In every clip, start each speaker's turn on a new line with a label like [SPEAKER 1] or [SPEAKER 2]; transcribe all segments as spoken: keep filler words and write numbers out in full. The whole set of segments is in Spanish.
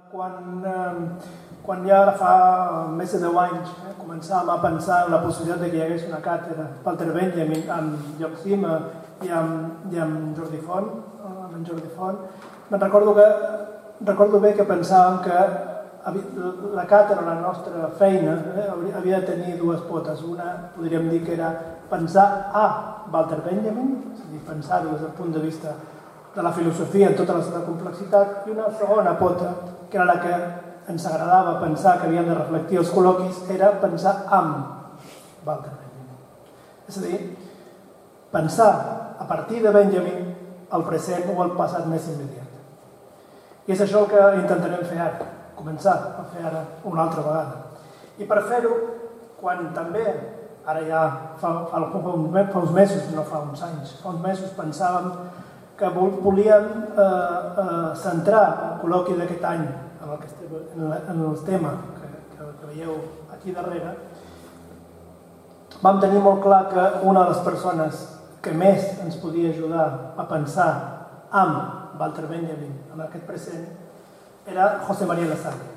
[SPEAKER 1] Quan, eh, quan ja ara fa més de deu anys eh, començàvem a pensar en la possibilitat de que hi hagués una càtedra Walter Benjamin amb Llop Cima i amb, i amb Jordi Font, amb en Jordi Font, me'n recordo, que, recordo bé que pensàvem que la càtedra, la nostra feina, eh, havia de tenir dues potes. Una, podríem dir que era pensar a Walter Benjamin, és a dir, pensar-ho des del punt de vista de la filosofia en tota la seva complexitat, i una segona pota, que era la que ens agradava pensar que havíem de reflectir els col·loquis, era pensar amb Walter Benjamin. És a dir, pensar a partir de Benjamin el present o el passat més immediat. I és això el que intentarem fer ara, començar a fer ara una altra vegada. I per fer-ho, quan també, ara ja fa, fa, fa uns mesos, no fa uns anys, fa uns mesos pensàvem que volíem eh, eh, centrar el col·loqui d'aquest any en el, que estem, en, la, en el tema que, que, que veieu aquí darrere. Vam tenir molt clar que una de les persones que més ens podia ajudar a pensar amb Walter Benjamin en aquest present era José María Lasalle.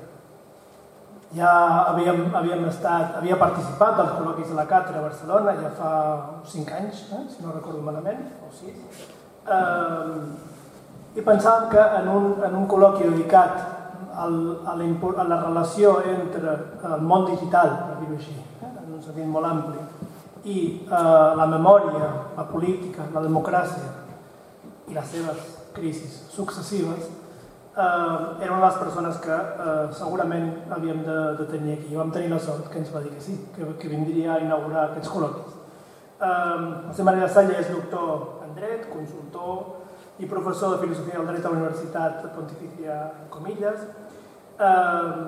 [SPEAKER 1] Ja havíem, havíem estat, havia participat dels col·loquis de la càtedra a Barcelona ja fa cinc anys, eh, si no recordo malament, o sis. Uh, I pensàvem que en un, en un col·loqui dedicat al, a, la, a la relació entre el món digital, per dir-ho així, eh, en un sentit molt ampli, i uh, la memòria, la política, la democràcia i les seves crisis successives, uh, era una de les persones que uh, segurament havíem de, de tenir aquí. I vam tenir la sort que ens va dir que sí, que, que vindria a inaugurar aquests col·loquis. Uh, José María Lasalle és doctor en dret, consultor i professor de filosofia del dret a la Universitat Pontifícia Comillas, eh,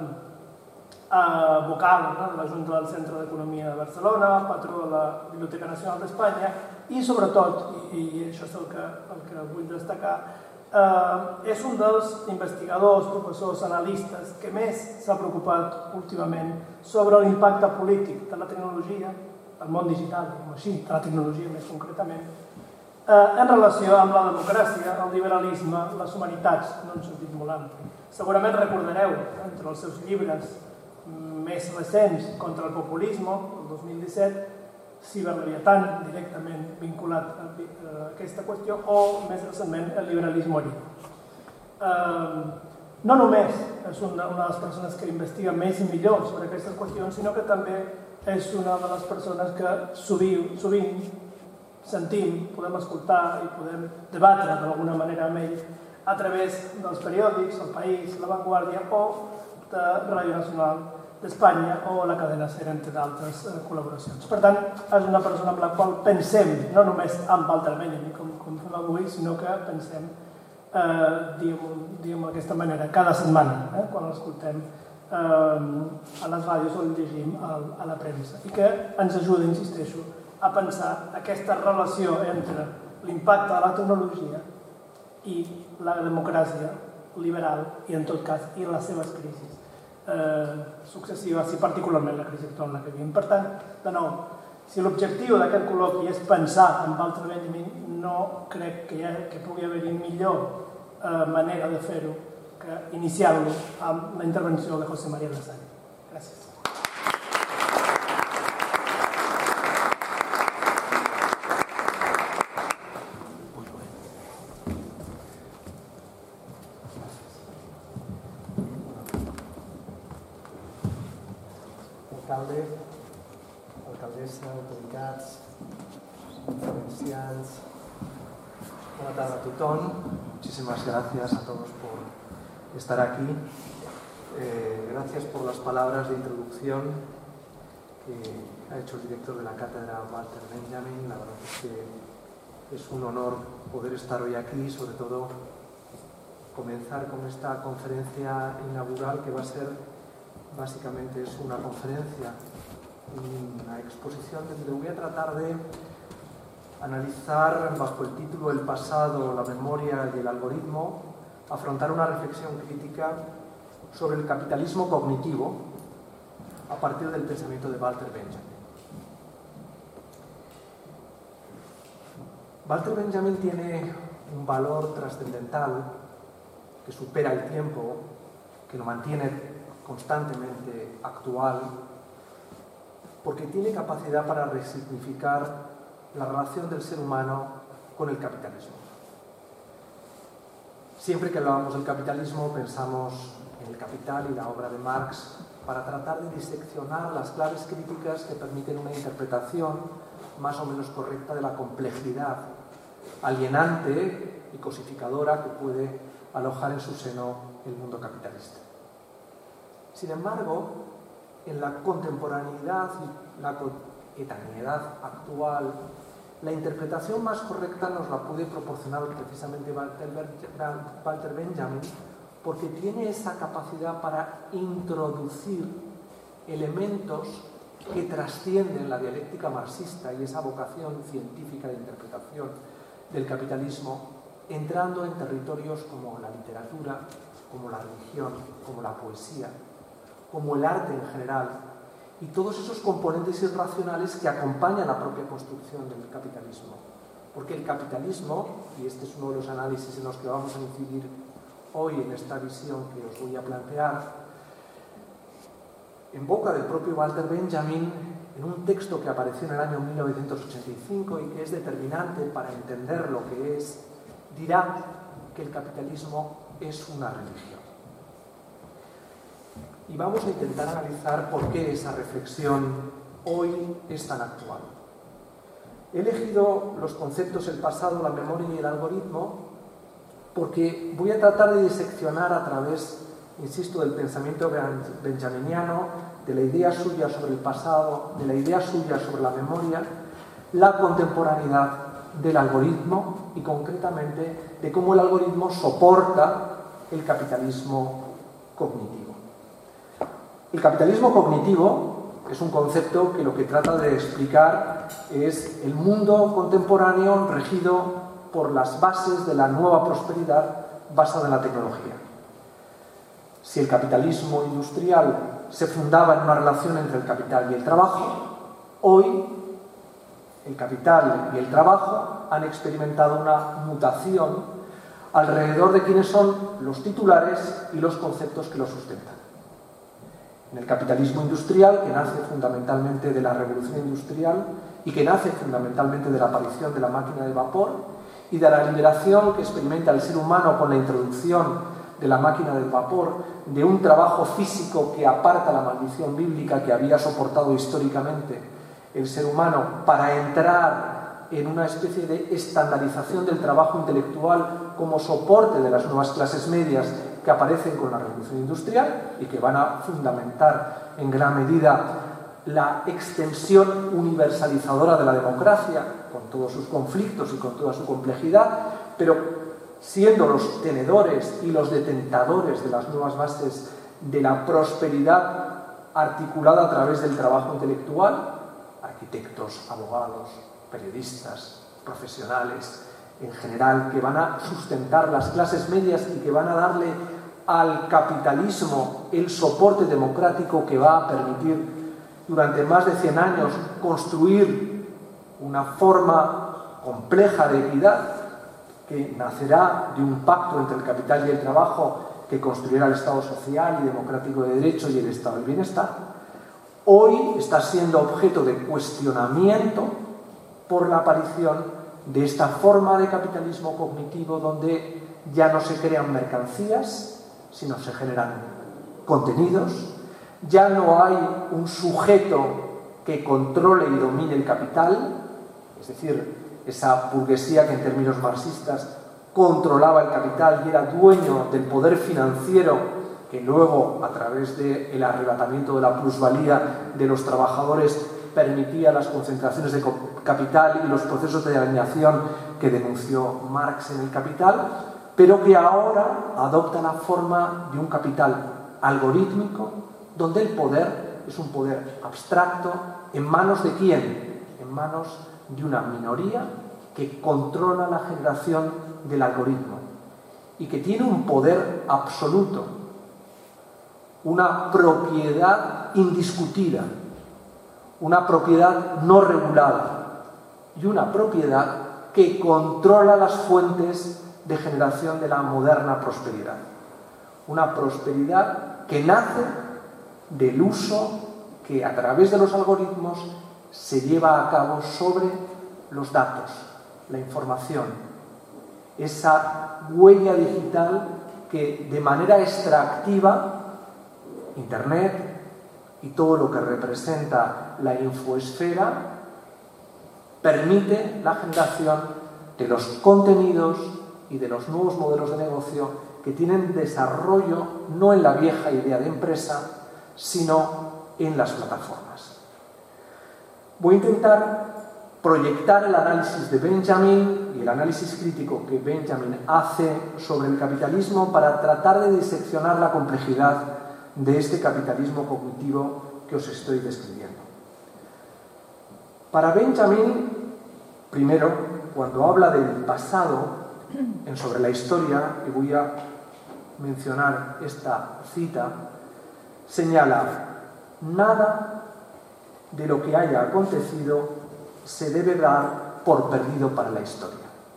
[SPEAKER 1] eh, vocal no, de la Junta del Centre d'Economia de Barcelona, patró de la Biblioteca Nacional d'Espanya i, sobretot, i, i això és el que, el que vull destacar, eh, és un dels investigadors, professors, analistes que més s'ha preocupat últimament sobre l'impacte polític de la tecnologia, del món digital, com així, de la tecnologia més concretament, en relació amb la democràcia, el liberalisme, les humanitats, en un sentit molt ampli. Segurament recordareu, entre els seus llibres més recents contra el populisme, el dos mil disset, Ciberleviatán, directament vinculat a aquesta qüestió, o, més recentment, el liberalisme horitzó. No només és una de les persones que investiga més i millor sobre aquestes qüestions, sinó que també és una de les persones que sovint, sovint sentim, podem escoltar i podem debatre d'alguna manera amb ell a través dels periòdics, El País, La Vanguardia o de Ràdio Nacional d'Espanya o la cadena SER, entre d'altres eh, col·laboracions. Per tant, és una persona amb la qual pensem, no només amb Walter Benjamin, com, com fem avui, sinó que pensem, eh, diguem d'aquesta manera, cada setmana, eh, quan l'escoltem eh, a les ràdios o el llegim a, a la premsa, i que ens ajuda, insisteixo, a pensar aquesta relació entre l'impacte de la tecnologia i la democràcia liberal i, en tot cas, i les seves crisis eh, successives i particularment la crisi actual en la que vivim. Per tant, de nou, si l'objectiu d'aquest col·loqui és pensar en Walter Benjamin, no crec que, ha, que pugui haver-hi millor eh, manera de fer-ho que iniciar-lo amb la intervenció de José María Lasalle. Gràcies.
[SPEAKER 2] Alcalde, alcaldessa, autoritats, conferenciants, buena tarde a tothom. Muchísimas gracias a todos por estar aquí. Eh, gracias por las palabras de introducción que ha hecho el director de la cátedra, Walter Benjamin. La verdad es que es un honor poder estar hoy aquí y sobre todo comenzar con esta conferencia inaugural que va a ser básicamente es una conferencia, una exposición donde voy a tratar de analizar bajo el título El pasado, la memoria y el algoritmo, afrontar una reflexión crítica sobre el capitalismo cognitivo a partir del pensamiento de Walter Benjamin. Walter Benjamin tiene un valor trascendental que supera el tiempo, que lo mantiene constantemente actual, porque tiene capacidad para resignificar la relación del ser humano con el capitalismo. Siempre que hablábamos del capitalismo pensamos en El Capital y la obra de Marx para tratar de diseccionar las claves críticas que permiten una interpretación más o menos correcta de la complejidad alienante y cosificadora que puede alojar en su seno el mundo capitalista. Sin embargo, en la contemporaneidad y la coetaneidad actual, la interpretación más correcta nos la puede proporcionar precisamente Walter Benjamin, porque tiene esa capacidad para introducir elementos que trascienden la dialéctica marxista y esa vocación científica de interpretación del capitalismo, entrando en territorios como la literatura, como la religión, como la poesía, como el arte en general, y todos esos componentes irracionales que acompañan la propia construcción del capitalismo. Porque el capitalismo, y este es uno de los análisis en los que vamos a incidir hoy en esta visión que os voy a plantear, en boca del propio Walter Benjamin, en un texto que apareció en el año mil novecientos ochenta y cinco y que es determinante para entender lo que es, dirá que el capitalismo es una religión. Y vamos a intentar analizar por qué esa reflexión hoy es tan actual. He elegido los conceptos el pasado, la memoria y el algoritmo porque voy a tratar de diseccionar a través, insisto, del pensamiento benjaminiano, de la idea suya sobre el pasado, de la idea suya sobre la memoria, la contemporaneidad del algoritmo y concretamente de cómo el algoritmo soporta el capitalismo cognitivo. El capitalismo cognitivo es un concepto que lo que trata de explicar es el mundo contemporáneo regido por las bases de la nueva prosperidad basada en la tecnología. Si el capitalismo industrial se fundaba en una relación entre el capital y el trabajo, hoy el capital y el trabajo han experimentado una mutación alrededor de quiénes son los titulares y los conceptos que los sustentan. En el capitalismo industrial, que nace fundamentalmente de la revolución industrial y que nace fundamentalmente de la aparición de la máquina de vapor y de la liberación que experimenta el ser humano con la introducción de la máquina del vapor, de un trabajo físico que aparta la maldición bíblica que había soportado históricamente el ser humano para entrar en una especie de estandarización del trabajo intelectual como soporte de las nuevas clases medias que aparecen con la revolución industrial y que van a fundamentar en gran medida la extensión universalizadora de la democracia, con todos sus conflictos y con toda su complejidad, pero siendo los tenedores y los detentadores de las nuevas bases de la prosperidad articulada a través del trabajo intelectual, arquitectos, abogados, periodistas, profesionales en general, que van a sustentar las clases medias y que van a darle al capitalismo el soporte democrático que va a permitir durante más de cien años construir una forma compleja de equidad que nacerá de un pacto entre el capital y el trabajo que construirá el Estado social y democrático de derecho y el Estado del bienestar, hoy está siendo objeto de cuestionamiento por la aparición de esta forma de capitalismo cognitivo donde ya no se crean mercancías, sino se generan contenidos, ya no hay un sujeto que controle y domine el capital, es decir, esa burguesía que en términos marxistas controlaba el capital y era dueño del poder financiero que luego, a través del arrebatamiento de la plusvalía de los trabajadores, permitía las concentraciones de capital y los procesos de alienación que denunció Marx en El Capital, pero que ahora adopta la forma de un capital algorítmico, donde el poder es un poder abstracto. ¿En manos de quién? En manos de una minoría que controla la generación del algoritmo y que tiene un poder absoluto, una propiedad indiscutida, una propiedad no regulada y una propiedad que controla las fuentes de generación de la moderna prosperidad. una prosperidad que nace del uso que a través de los algoritmos se lleva a cabo sobre los datos, la información, esa huella digital que de manera extractiva Internet y todo lo que representa la infoesfera permite la generación de los contenidos y de los nuevos modelos de negocio que tienen desarrollo no en la vieja idea de empresa, sino en las plataformas. Voy a intentar proyectar el análisis de Benjamin y el análisis crítico que Benjamin hace sobre el capitalismo para tratar de diseccionar la complejidad de este capitalismo cognitivo que os estoy describiendo. Para Benjamin, primero, cuando habla del pasado en sobre la historia, y voy a mencionar esta cita, señala: nada de lo que haya acontecido se debe dar por perdido para la historia.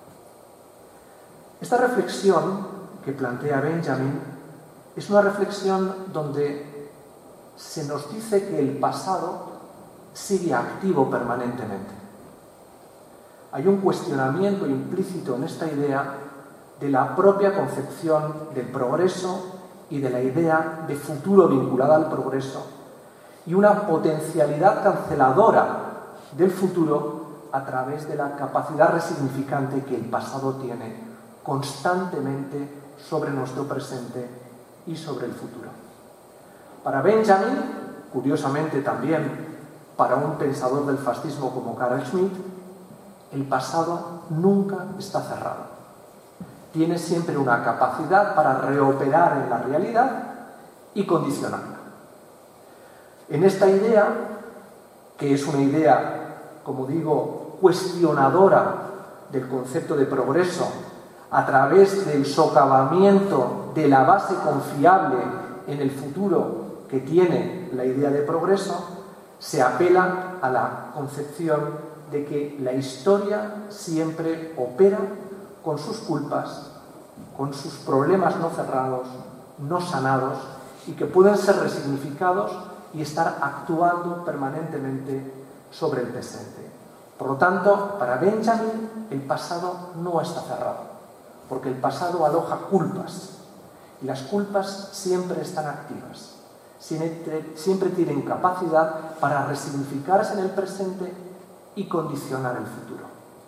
[SPEAKER 2] Esta reflexión que plantea Benjamin es una reflexión donde se nos dice que el pasado sigue activo permanentemente. Hay un cuestionamiento implícito en esta idea de la propia concepción del progreso y de la idea de futuro vinculada al progreso, y una potencialidad canceladora del futuro a través de la capacidad resignificante que el pasado tiene constantemente sobre nuestro presente y sobre el futuro. Para Benjamin, curiosamente también para un pensador del fascismo como Carl Schmitt, el pasado nunca está cerrado. Tiene siempre una capacidad para reoperar en la realidad y condicionarla. En esta idea, que es una idea, como digo, cuestionadora del concepto de progreso a través del socavamiento de la base confiable en el futuro que tiene la idea de progreso, se apela a la concepción de que la historia siempre opera con sus culpas, con sus problemas no cerrados, no sanados, y que pueden ser resignificados y estar actuando permanentemente sobre el presente. Por lo tanto, para Benjamin, el pasado no está cerrado, porque el pasado aloja culpas, y las culpas siempre están activas, siempre, siempre tienen capacidad para resignificarse en el presente y condicionar el futuro.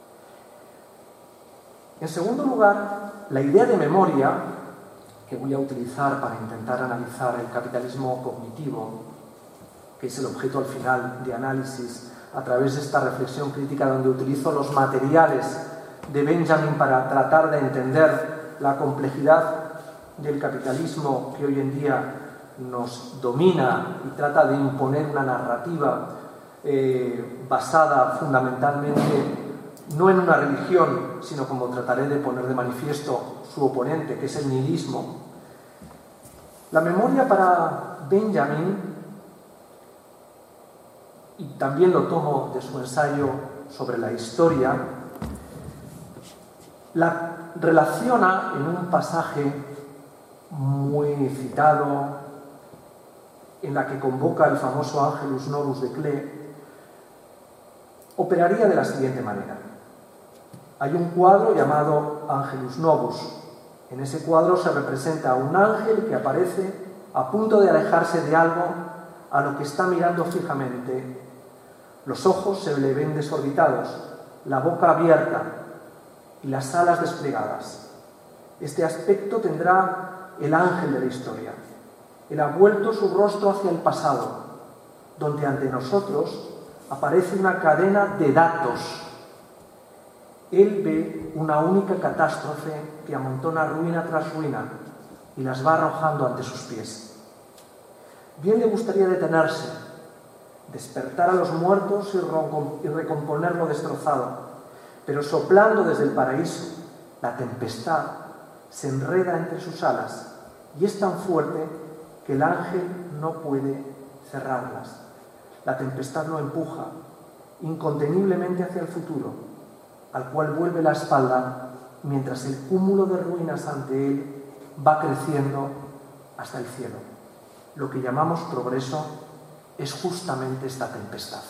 [SPEAKER 2] En segundo lugar, la idea de memoria, que voy a utilizar para intentar analizar el capitalismo cognitivo, que es el objeto al final de análisis a través de esta reflexión crítica donde utilizo los materiales de Benjamin para tratar de entender la complejidad del capitalismo que hoy en día nos domina y trata de imponer una narrativa eh, basada fundamentalmente no en una religión, sino como trataré de poner de manifiesto su oponente, que es el nihilismo. La memoria para Benjamin, y también lo tomo de su ensayo sobre la historia, la relaciona en un pasaje muy citado, en la que convoca el famoso Angelus Novus de Klee. Operaría de la siguiente manera. Hay un cuadro llamado Angelus Novus. En ese cuadro se representa a un ángel que aparece a punto de alejarse de algo a lo que está mirando fijamente. Los ojos se le ven desorbitados, la boca abierta y las alas desplegadas. Este aspecto tendrá el ángel de la historia. Él ha vuelto su rostro hacia el pasado, donde ante nosotros aparece una cadena de datos. Él ve una única catástrofe que amontona ruina tras ruina y las va arrojando ante sus pies. Bien le gustaría detenerse, despertar a los muertos y recomponer lo destrozado, pero soplando desde el paraíso, la tempestad se enreda entre sus alas y es tan fuerte que el ángel no puede cerrarlas. La tempestad lo empuja inconteniblemente hacia el futuro, al cual vuelve la espalda mientras el cúmulo de ruinas ante él va creciendo hasta el cielo. Lo que llamamos progreso es justamente esta tempestad.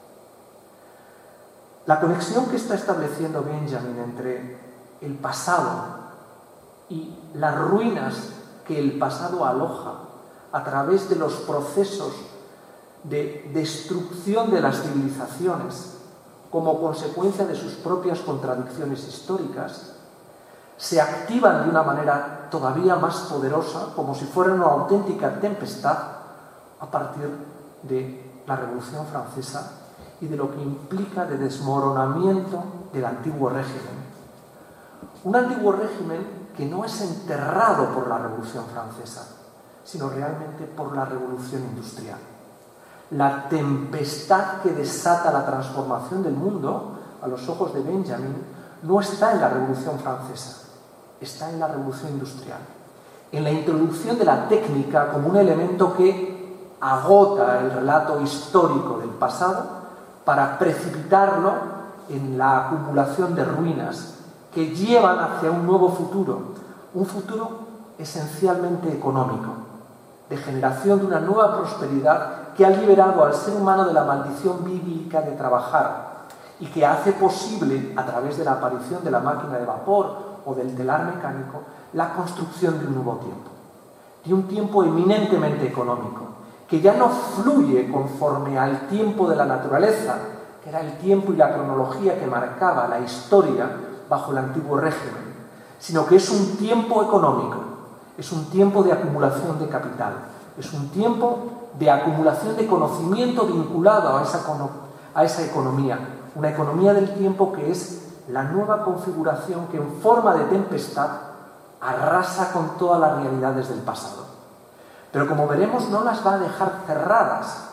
[SPEAKER 2] La conexión que está estableciendo Benjamin entre el pasado y las ruinas que el pasado aloja a través de los procesos de destrucción de las civilizaciones como consecuencia de sus propias contradicciones históricas, se activan de una manera todavía más poderosa, como si fuera una auténtica tempestad, a partir de la Revolución Francesa y de lo que implica de desmoronamiento del antiguo régimen. Un antiguo régimen que no es enterrado por la Revolución Francesa, sino realmente por la Revolución Industrial. La tempestad que desata la transformación del mundo, a los ojos de Benjamin, no está en la Revolución Francesa, está en la Revolución Industrial, en la introducción de la técnica como un elemento que agota el relato histórico del pasado para precipitarlo en la acumulación de ruinas que llevan hacia un nuevo futuro, un futuro esencialmente económico, de generación de una nueva prosperidad que ha liberado al ser humano de la maldición bíblica de trabajar y que hace posible, a través de la aparición de la máquina de vapor o del telar mecánico, la construcción de un nuevo tiempo, de un tiempo eminentemente económico, que ya no fluye conforme al tiempo de la naturaleza, que era el tiempo y la cronología que marcaba la historia bajo el antiguo régimen, sino que es un tiempo económico, es un tiempo de acumulación de capital, es un tiempo de acumulación de conocimiento vinculado a esa, a esa economía, una economía del tiempo que es la nueva configuración que en forma de tempestad arrasa con todas las realidades del pasado. Pero como veremos, no las va a dejar cerradas,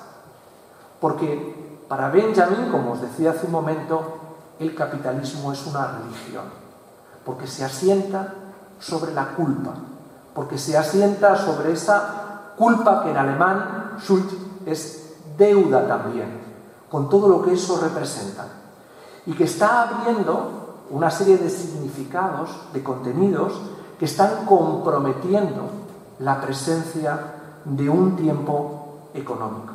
[SPEAKER 2] porque para Benjamin, como os decía hace un momento, el capitalismo es una religión, porque se asienta sobre la culpa, porque se asienta sobre esa culpa que en alemán, Schuld, es deuda también, con todo lo que eso representa, y que está abriendo una serie de significados, de contenidos, que están comprometiendo la presencia de un tiempo económico.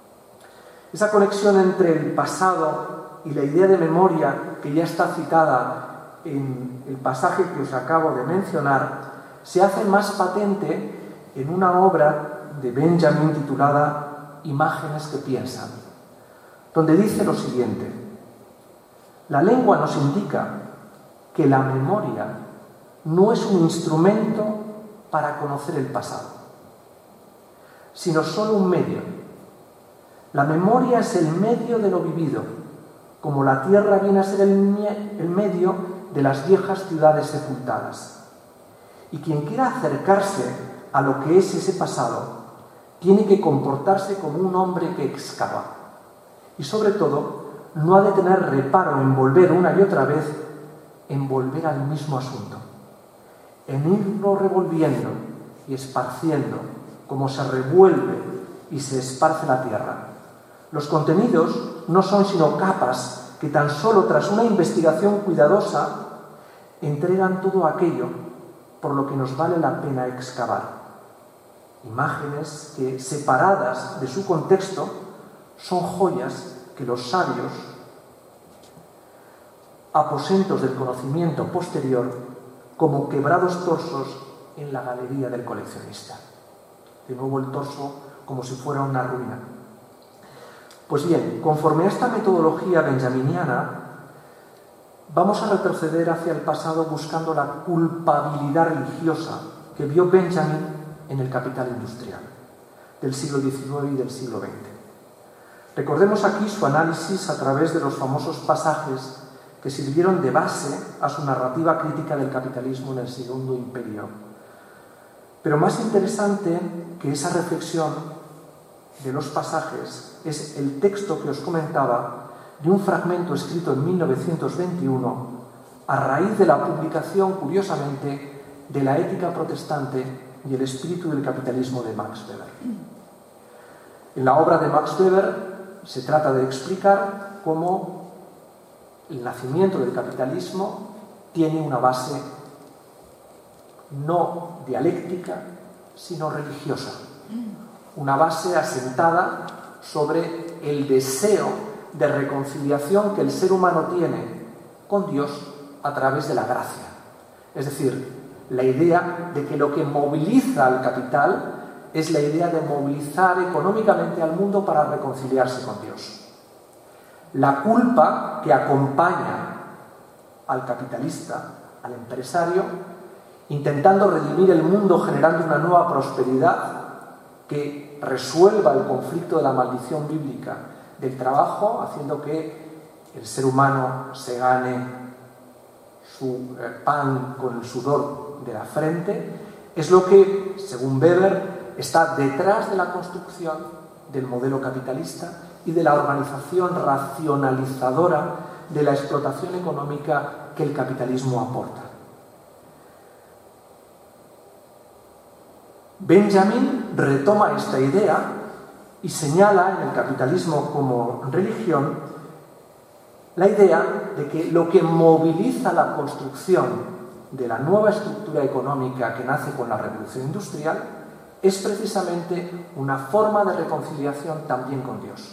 [SPEAKER 2] Esa conexión entre el pasado y la idea de memoria, que ya está citada en el pasaje que os acabo de mencionar, se hace más patente en una obra de Benjamin titulada Imágenes que piensan, donde dice lo siguiente: la lengua nos indica que la memoria no es un instrumento para conocer el pasado, sino solo un medio. La memoria es el medio de lo vivido, como la tierra viene a ser el, el medio de las viejas ciudades sepultadas. Y quien quiera acercarse a lo que es ese pasado, tiene que comportarse como un hombre que excava. Y sobre todo, no ha de tener reparo en volver una y otra vez, en volver al mismo asunto, en irlo revolviendo y esparciendo, como se revuelve y se esparce la tierra. Los contenidos no son sino capas que tan solo tras una investigación cuidadosa entregan todo aquello por lo que nos vale la pena excavar. Imágenes que, separadas de su contexto, son joyas que los sabios, aposentos del conocimiento posterior, como quebrados torsos en la galería del coleccionista. De nuevo el torso como si fuera una ruina. Pues bien, conforme a esta metodología benjaminiana, vamos a retroceder hacia el pasado buscando la culpabilidad religiosa que vio Benjamin en el Capital Industrial del siglo diecinueve y del siglo veinte. Recordemos aquí su análisis a través de los famosos pasajes que sirvieron de base a su narrativa crítica del capitalismo en el Segundo Imperio. Pero más interesante que esa reflexión de los pasajes es el texto que os comentaba de un fragmento escrito en mil novecientos veintiuno a raíz de la publicación, curiosamente, de la Ética protestante y el espíritu del capitalismo de Max Weber. En la obra de Max Weber se trata de explicar cómo el nacimiento del capitalismo tiene una base no dialéctica, sino religiosa. Una base asentada sobre el deseo de reconciliación que el ser humano tiene con Dios a través de la gracia. Es decir, la idea de que lo que moviliza al capital es la idea de movilizar económicamente al mundo para reconciliarse con Dios. La culpa que acompaña al capitalista, al empresario, intentando redimir el mundo generando una nueva prosperidad que resuelva el conflicto de la maldición bíblica del trabajo, haciendo que el ser humano se gane su pan con el sudor de la frente, es lo que, según Weber, está detrás de la construcción del modelo capitalista y de la organización racionalizadora de la explotación económica que el capitalismo aporta. Benjamin retoma esta idea y señala en el capitalismo como religión la idea de que lo que moviliza la construcción de la nueva estructura económica que nace con la revolución industrial es precisamente una forma de reconciliación también con Dios.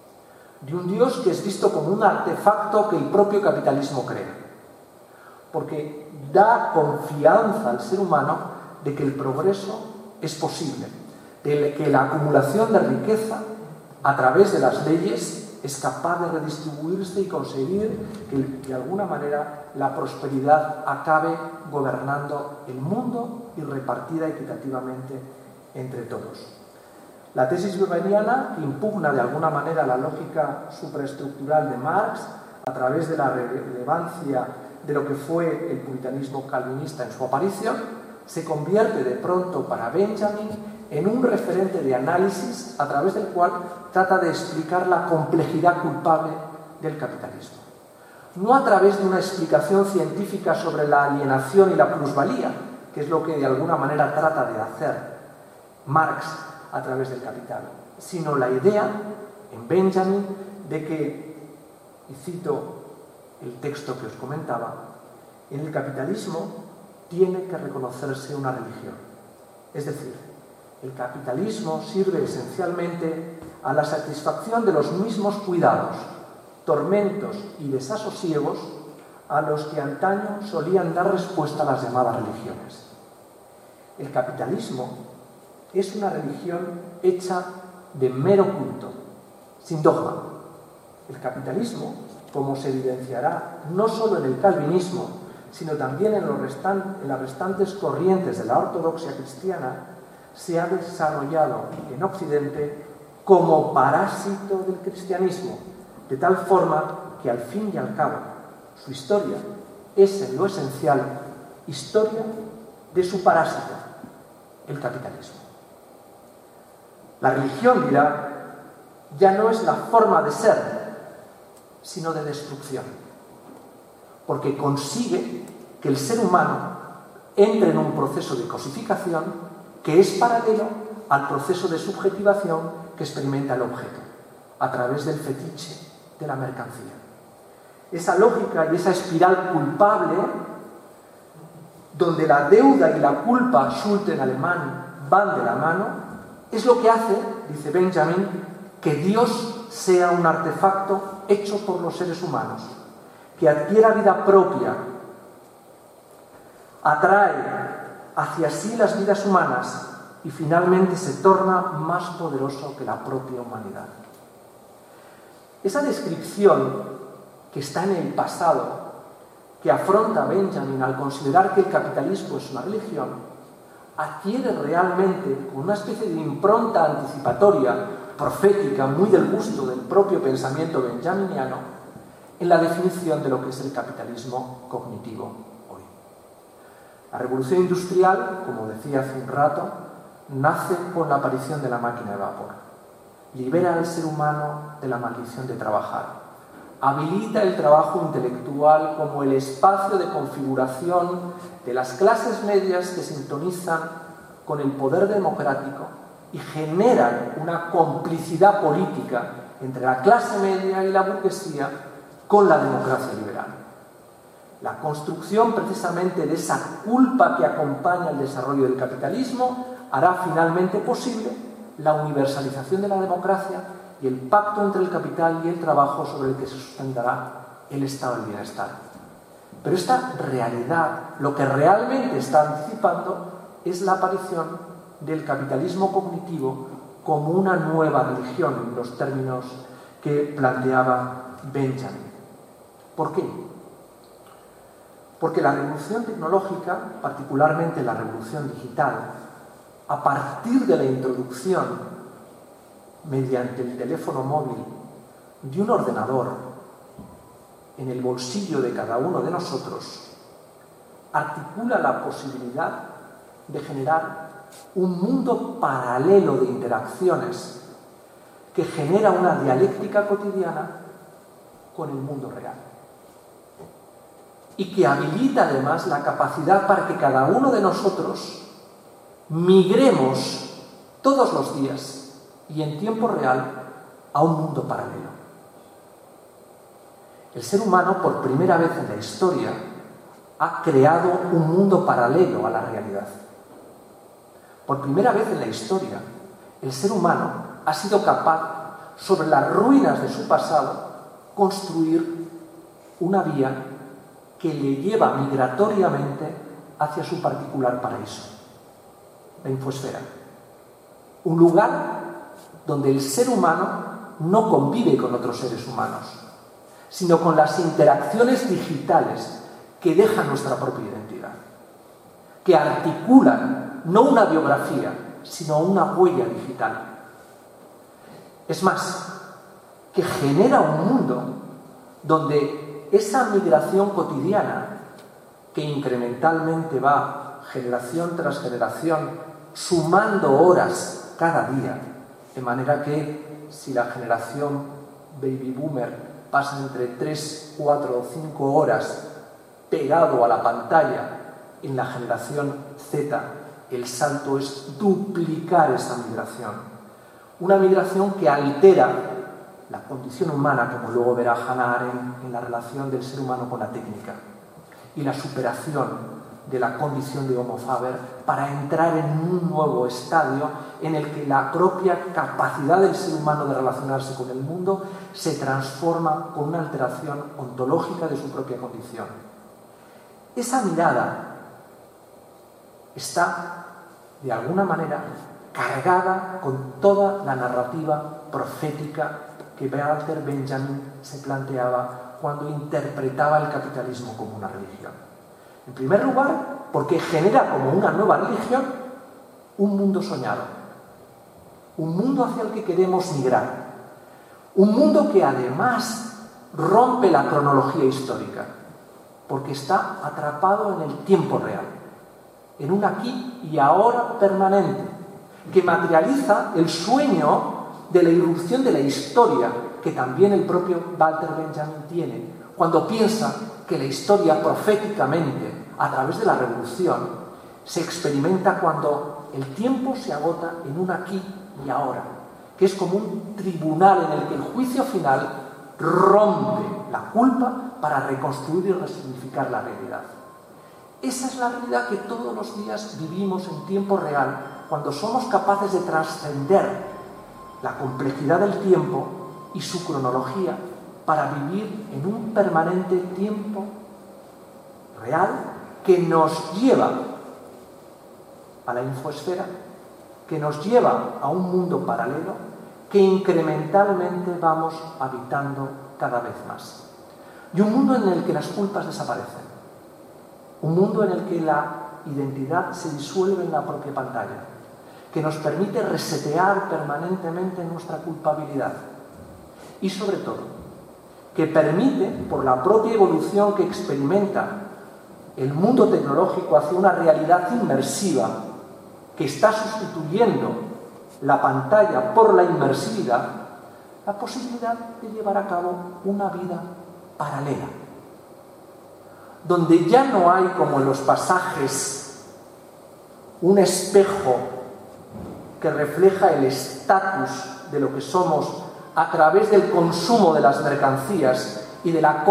[SPEAKER 2] De un Dios que es visto como un artefacto que el propio capitalismo crea. Porque da confianza al ser humano de que el progreso es posible, de que la acumulación de riqueza a través de las leyes es capaz de redistribuirse y conseguir que de alguna manera la prosperidad acabe gobernando el mundo y repartida equitativamente entre todos. La tesis weberiana, que impugna de alguna manera la lógica supraestructural de Marx a través de la relevancia de lo que fue el puritanismo calvinista en su aparición, se convierte de pronto para Benjamin en un referente de análisis a través del cual trata de explicar la complejidad culpable del capitalismo. No a través de una explicación científica sobre la alienación y la plusvalía, que es lo que de alguna manera trata de hacer Marx a través del capital, sino la idea en Benjamin de que, y cito el texto que os comentaba, en el capitalismo tiene que reconocerse una religión. Es decir, el capitalismo sirve esencialmente a la satisfacción de los mismos cuidados, tormentos y desasosiegos a los que antaño solían dar respuesta a las llamadas religiones. El capitalismo es una religión hecha de mero culto, sin dogma. El capitalismo, como se evidenciará no solo en el calvinismo, sino también en, los restan- en las restantes corrientes de la ortodoxia cristiana, se ha desarrollado en Occidente como parásito del cristianismo, de tal forma que al fin y al cabo su historia es en lo esencial historia de su parásito, el capitalismo. La religión, dirá, ya no es la forma de ser, sino de destrucción, porque consigue que el ser humano entre en un proceso de cosificación que es paralelo al proceso de subjetivación que experimenta el objeto, a través del fetiche de la mercancía. Esa lógica y esa espiral culpable, donde la deuda y la culpa, Schulte en alemán, van de la mano, es lo que hace, dice Benjamin, que Dios sea un artefacto hecho por los seres humanos, que adquiera vida propia, atrae hacia sí las vidas humanas y finalmente se torna más poderoso que la propia humanidad. Esa descripción que está en el pasado, que afronta Benjamin al considerar que el capitalismo es una religión, adquiere realmente una especie de impronta anticipatoria, profética, muy del gusto del propio pensamiento benjaminiano, en la definición de lo que es el capitalismo cognitivo hoy. La revolución industrial, como decía hace un rato, nace con la aparición de la máquina de vapor. Libera al ser humano de la maldición de trabajar. Habilita el trabajo intelectual como el espacio de configuración de las clases medias que sintonizan con el poder democrático y generan una complicidad política entre la clase media y la burguesía con la democracia liberal. La construcción precisamente de esa culpa que acompaña el desarrollo del capitalismo hará finalmente posible la universalización de la democracia y el pacto entre el capital y el trabajo sobre el que se sustentará el estado del bienestar. Pero esta realidad, lo que realmente está anticipando, es la aparición del capitalismo cognitivo como una nueva religión, en los términos que planteaba Benjamin. ¿Por qué? Porque la revolución tecnológica, particularmente la revolución digital, a partir de la introducción mediante el teléfono móvil de un ordenador en el bolsillo de cada uno de nosotros, articula la posibilidad de generar un mundo paralelo de interacciones que genera una dialéctica cotidiana con el mundo real. Y que habilita además la capacidad para que cada uno de nosotros migremos todos los días y en tiempo real a un mundo paralelo. El ser humano, por primera vez en la historia, ha creado un mundo paralelo a la realidad. Por primera vez en la historia, el ser humano ha sido capaz, sobre las ruinas de su pasado, construir una vía que le lleva migratoriamente hacia su particular paraíso, la infosfera. Un lugar donde el ser humano no convive con otros seres humanos, sino con las interacciones digitales que dejan nuestra propia identidad, que articulan no una biografía, sino una huella digital. Es más, que genera un mundo donde esa migración cotidiana, que incrementalmente va generación tras generación, sumando horas cada día, de manera que si la generación baby boomer pasa entre tres, cuatro o cinco horas pegado a la pantalla, en la generación Z el salto es duplicar esa migración. Una migración que altera la condición humana, como luego verá Hannah Arendt en la relación del ser humano con la técnica, y la superación de la condición de Homo faber para entrar en un nuevo estadio en el que la propia capacidad del ser humano de relacionarse con el mundo se transforma con una alteración ontológica de su propia condición. Esa mirada está, de alguna manera, cargada con toda la narrativa profética que Walter Benjamin se planteaba cuando interpretaba el capitalismo como una religión. En primer lugar, porque genera como una nueva religión un mundo soñado, un mundo hacia el que queremos migrar, un mundo que además rompe la cronología histórica, porque está atrapado en el tiempo real, en un aquí y ahora permanente, que materializa el sueño de la irrupción de la historia que también el propio Walter Benjamin tiene, cuando piensa que la historia proféticamente, a través de la revolución, se experimenta cuando el tiempo se agota en un aquí y ahora, que es como un tribunal en el que el juicio final rompe la culpa para reconstruir y resignificar la realidad. Esa es la realidad que todos los días vivimos en tiempo real, cuando somos capaces de trascender la complejidad del tiempo y su cronología para vivir en un permanente tiempo real que nos lleva a la infosfera, que nos lleva a un mundo paralelo que incrementalmente vamos habitando cada vez más. Y un mundo en el que las culpas desaparecen. Un mundo en el que la identidad se disuelve en la propia pantalla, que nos permite resetear permanentemente nuestra culpabilidad. Y sobre todo, que permite, por la propia evolución que experimenta el mundo tecnológico hacia una realidad inmersiva que está sustituyendo la pantalla por la inmersividad, la posibilidad de llevar a cabo una vida paralela, donde ya no hay, como en los pasajes, un espejo que refleja el estatus de lo que somos a través del consumo de las mercancías y de la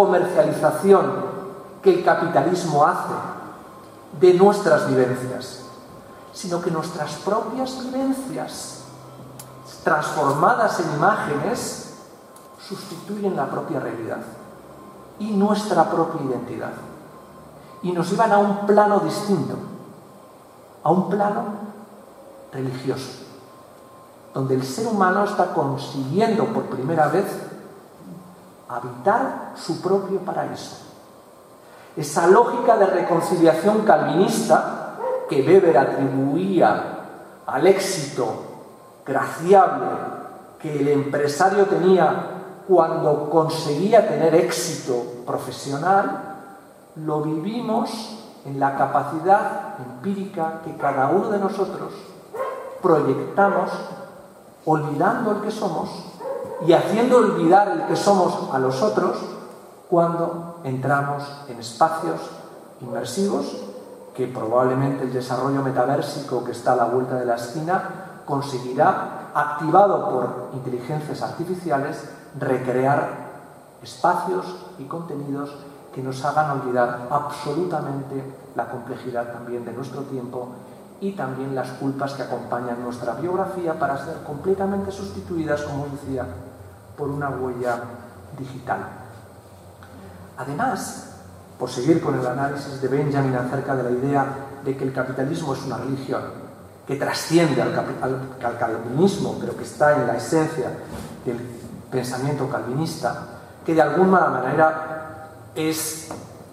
[SPEAKER 2] comercialización que el capitalismo hace de nuestras vivencias, sino que nuestras propias vivencias, transformadas en imágenes, sustituyen la propia realidad y nuestra propia identidad. Y nos llevan a un plano distinto, a un plano religioso, donde el ser humano está consiguiendo por primera vez habitar su propio paraíso. Esa lógica de reconciliación calvinista que Weber atribuía al éxito graciable que el empresario tenía cuando conseguía tener éxito profesional, lo vivimos en la capacidad empírica que cada uno de nosotros proyectamos, olvidando el que somos y haciendo olvidar el que somos a los otros cuando entramos en espacios inmersivos que probablemente el desarrollo metaversico que está a la vuelta de la esquina conseguirá, activado por inteligencias artificiales, recrear espacios y contenidos que nos hagan olvidar absolutamente la complejidad también de nuestro tiempo y también las culpas que acompañan nuestra biografía para ser completamente sustituidas, como os decía, por una huella digital. Además, por seguir con el análisis de Benjamin acerca de la idea de que el capitalismo es una religión que trasciende al, al, al calvinismo, pero que está en la esencia del pensamiento calvinista, que de alguna manera es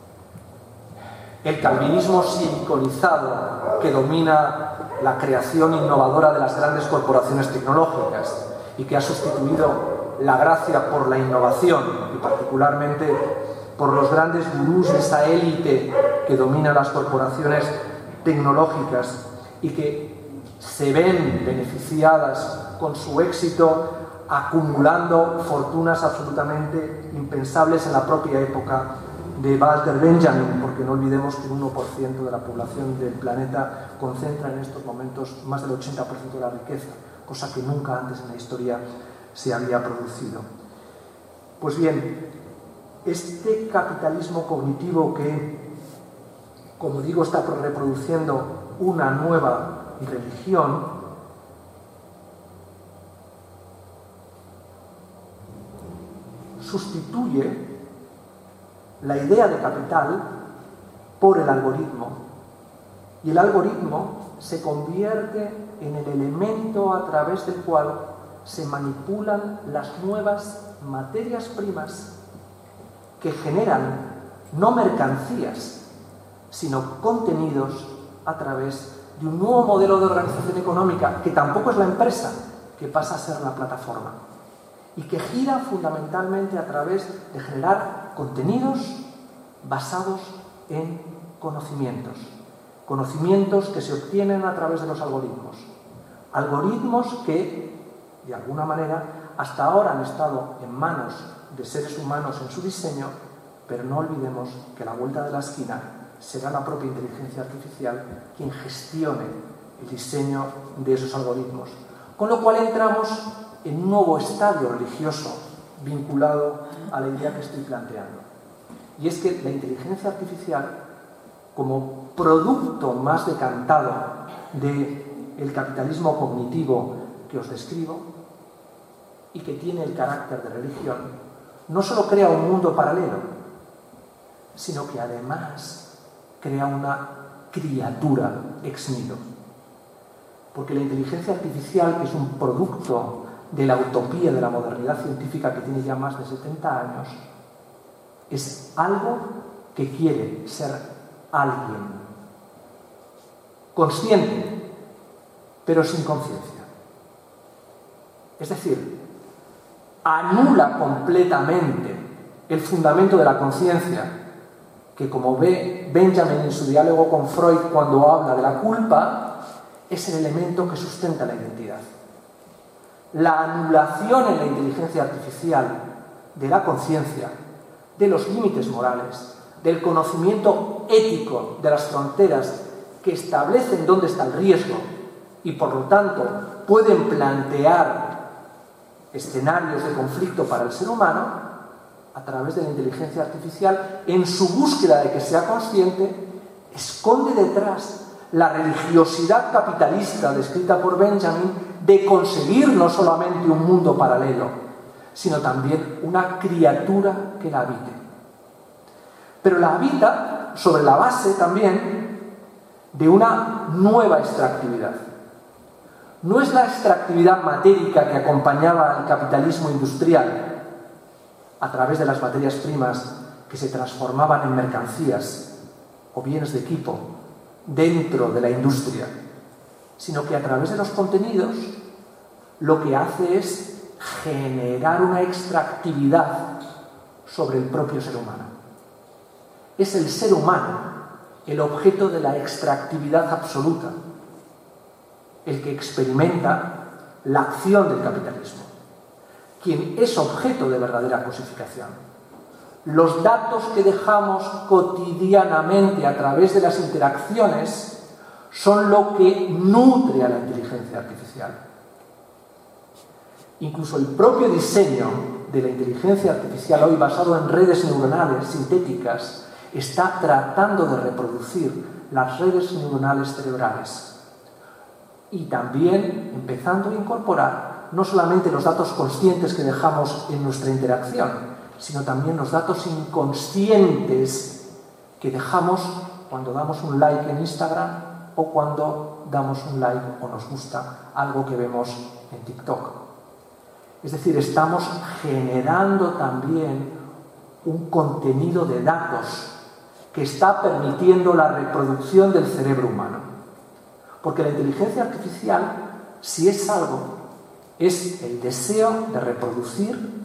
[SPEAKER 2] el calvinismo siliconizado que domina la creación innovadora de las grandes corporaciones tecnológicas y que ha sustituido la gracia por la innovación y particularmente por los grandes gurús de esa élite que domina las corporaciones tecnológicas y que se ven beneficiadas con su éxito acumulando fortunas absolutamente impensables en la propia época de Walter Benjamin, porque no olvidemos que el uno por ciento de la población del planeta concentra en estos momentos más del ochenta por ciento de la riqueza, cosa que nunca antes en la historia se había producido. Pues bien, este capitalismo cognitivo que, como digo, está reproduciendo una nueva religión, sustituye la idea de capital por el algoritmo. Y el algoritmo se convierte en el elemento a través del cual se manipulan las nuevas materias primas que generan no mercancías, sino contenidos a través de un nuevo modelo de organización económica, que tampoco es la empresa, que pasa a ser la plataforma, y que gira fundamentalmente a través de generar contenidos basados en conocimientos, conocimientos que se obtienen a través de los algoritmos, algoritmos que, de alguna manera, hasta ahora han estado en manos de seres humanos en su diseño, pero no olvidemos que a la vuelta de la esquina será la propia inteligencia artificial quien gestione el diseño de esos algoritmos. Con lo cual entramos en un nuevo estadio religioso vinculado a la idea que estoy planteando. Y es que la inteligencia artificial, como producto más decantado del capitalismo cognitivo que os describo, y que tiene el carácter de religión, no solo crea un mundo paralelo, sino que además crea una criatura ex nihilo. Porque la inteligencia artificial, que es un producto de la utopía de la modernidad científica que tiene ya más de setenta años, es algo que quiere ser alguien consciente, pero sin conciencia. Es decir, anula completamente el fundamento de la conciencia, que, como ve Benjamin en su diálogo con Freud cuando habla de la culpa, es el elemento que sustenta la identidad. La anulación en la inteligencia artificial de la conciencia, de los límites morales, del conocimiento ético de las fronteras que establecen dónde está el riesgo y, por lo tanto, pueden plantear escenarios de conflicto para el ser humano, a través de la inteligencia artificial, en su búsqueda de que sea consciente, esconde detrás la religiosidad capitalista descrita por Benjamin de conseguir no solamente un mundo paralelo, sino también una criatura que la habite. Pero la habita sobre la base también de una nueva extractividad. No es la extractividad matérica que acompañaba al capitalismo industrial a través de las materias primas que se transformaban en mercancías o bienes de equipo dentro de la industria, sino que a través de los contenidos lo que hace es generar una extractividad sobre el propio ser humano. Es el ser humano el objeto de la extractividad absoluta, el que experimenta la acción del capitalismo, quien es objeto de verdadera cosificación. Los datos que dejamos cotidianamente a través de las interacciones son lo que nutre a la inteligencia artificial. Incluso el propio diseño de la inteligencia artificial hoy, basado en redes neuronales sintéticas, está tratando de reproducir las redes neuronales cerebrales y también empezando a incorporar no solamente los datos conscientes que dejamos en nuestra interacción, sino también los datos inconscientes que dejamos cuando damos un like en Instagram o cuando damos un like o nos gusta algo que vemos en TikTok. Es decir, estamos generando también un contenido de datos que está permitiendo la reproducción del cerebro humano. Porque la inteligencia artificial, si es algo, es el deseo de reproducir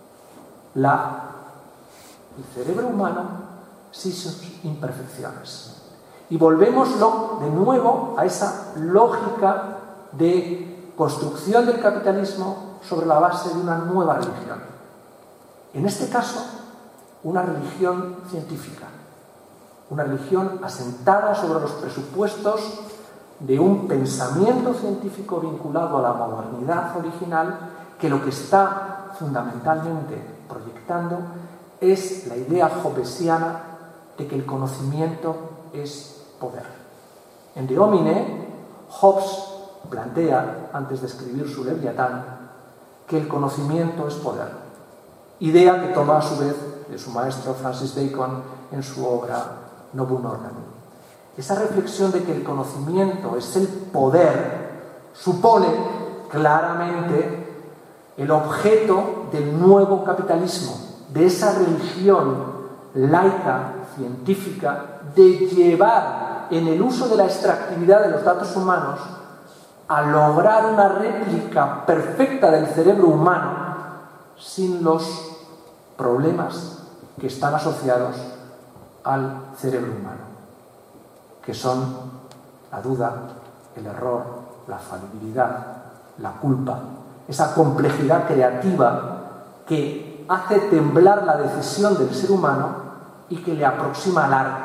[SPEAKER 2] la, el cerebro humano sin sus imperfecciones. Y volvemos de nuevo a esa lógica de construcción del capitalismo sobre la base de una nueva religión. En este caso, una religión científica, una religión asentada sobre los presupuestos de un pensamiento científico vinculado a la modernidad original, que lo que está fundamentalmente proyectando es la idea hobbesiana de que el conocimiento es poder. En De Homine, Hobbes plantea, antes de escribir su Leviatán, que el conocimiento es poder, idea que toma a su vez de su maestro Francis Bacon en su obra Novum Organum. Esa reflexión de que el conocimiento es el poder supone claramente el objeto del nuevo capitalismo, de esa religión laica, científica, de llevar en el uso de la extractividad de los datos humanos a lograr una réplica perfecta del cerebro humano sin los problemas que están asociados al cerebro humano, que son la duda, el error, la falibilidad, la culpa, esa complejidad creativa que hace temblar la decisión del ser humano y que le aproxima al arte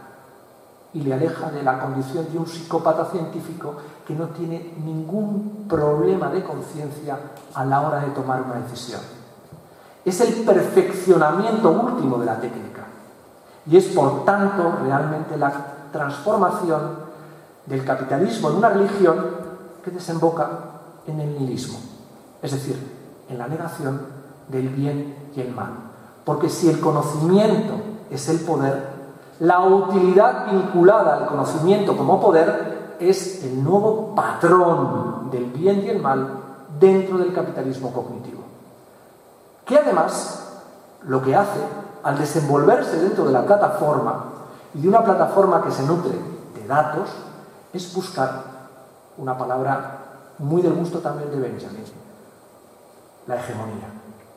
[SPEAKER 2] y le aleja de la condición de un psicópata científico que no tiene ningún problema de conciencia a la hora de tomar una decisión. Es el perfeccionamiento último de la técnica y es, por tanto, realmente la transformación del capitalismo en una religión que desemboca en el nihilismo, es decir, en la negación del bien y el mal. Porque si el conocimiento es el poder, la utilidad vinculada al conocimiento como poder es el nuevo patrón del bien y el mal dentro del capitalismo cognitivo. Que además lo que hace, al desenvolverse dentro de la plataforma, y de una plataforma que se nutre de datos, es buscar una palabra muy del gusto también de Benjamin: la hegemonía.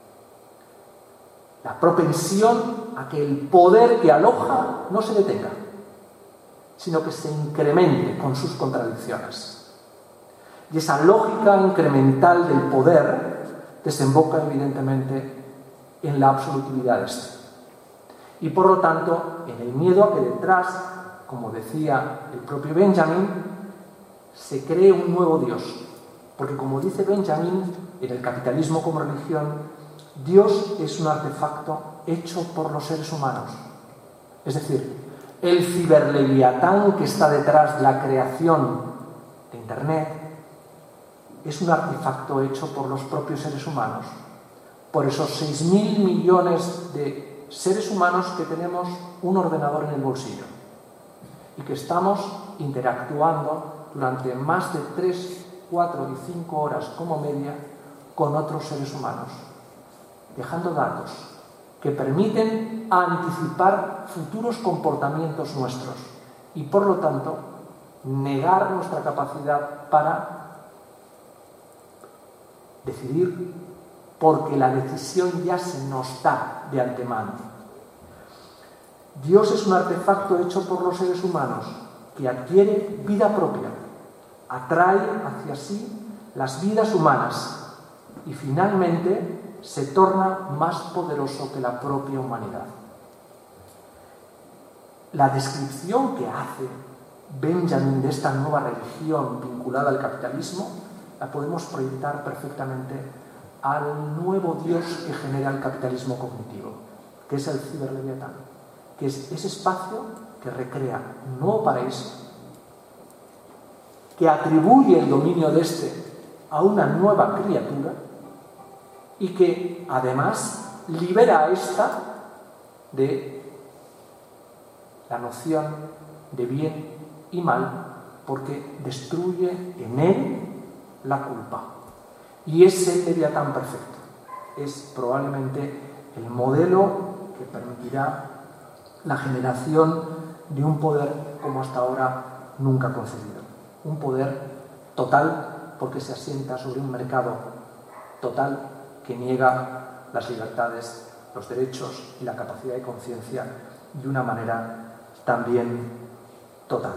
[SPEAKER 2] La propensión a que el poder que aloja no se detenga, sino que se incremente con sus contradicciones. Y esa lógica incremental del poder desemboca evidentemente en la absolutividad de este. Y por lo tanto, en el miedo a que detrás, como decía el propio Benjamin, se cree un nuevo Dios. Porque, como dice Benjamin, en el capitalismo como religión, Dios es un artefacto hecho por los seres humanos. Es decir, el ciberleviatán que está detrás de la creación de Internet, es un artefacto hecho por los propios seres humanos, por esos seis mil millones de seres humanos que tenemos un ordenador en el bolsillo y que estamos interactuando durante más de tres, cuatro y cinco horas como media con otros seres humanos, dejando datos que permiten anticipar futuros comportamientos nuestros y, por lo tanto, negar nuestra capacidad para decidir, porque la decisión ya se nos da de antemano. Dios es un artefacto hecho por los seres humanos que adquiere vida propia, atrae hacia sí las vidas humanas y finalmente se torna más poderoso que la propia humanidad. La descripción que hace Benjamin de esta nueva religión vinculada al capitalismo la podemos proyectar perfectamente al nuevo Dios que genera el capitalismo cognitivo, que es el ciberleviatán, que es ese espacio que recrea un nuevo paraíso, que atribuye el dominio de este a una nueva criatura y que además libera a esta de la noción de bien y mal, porque destruye en él la culpa. Y ese leviatán perfecto es probablemente el modelo que permitirá la generación de un poder como hasta ahora nunca concebido. Un poder total, porque se asienta sobre un mercado total que niega las libertades, los derechos y la capacidad de conciencia de una manera también total.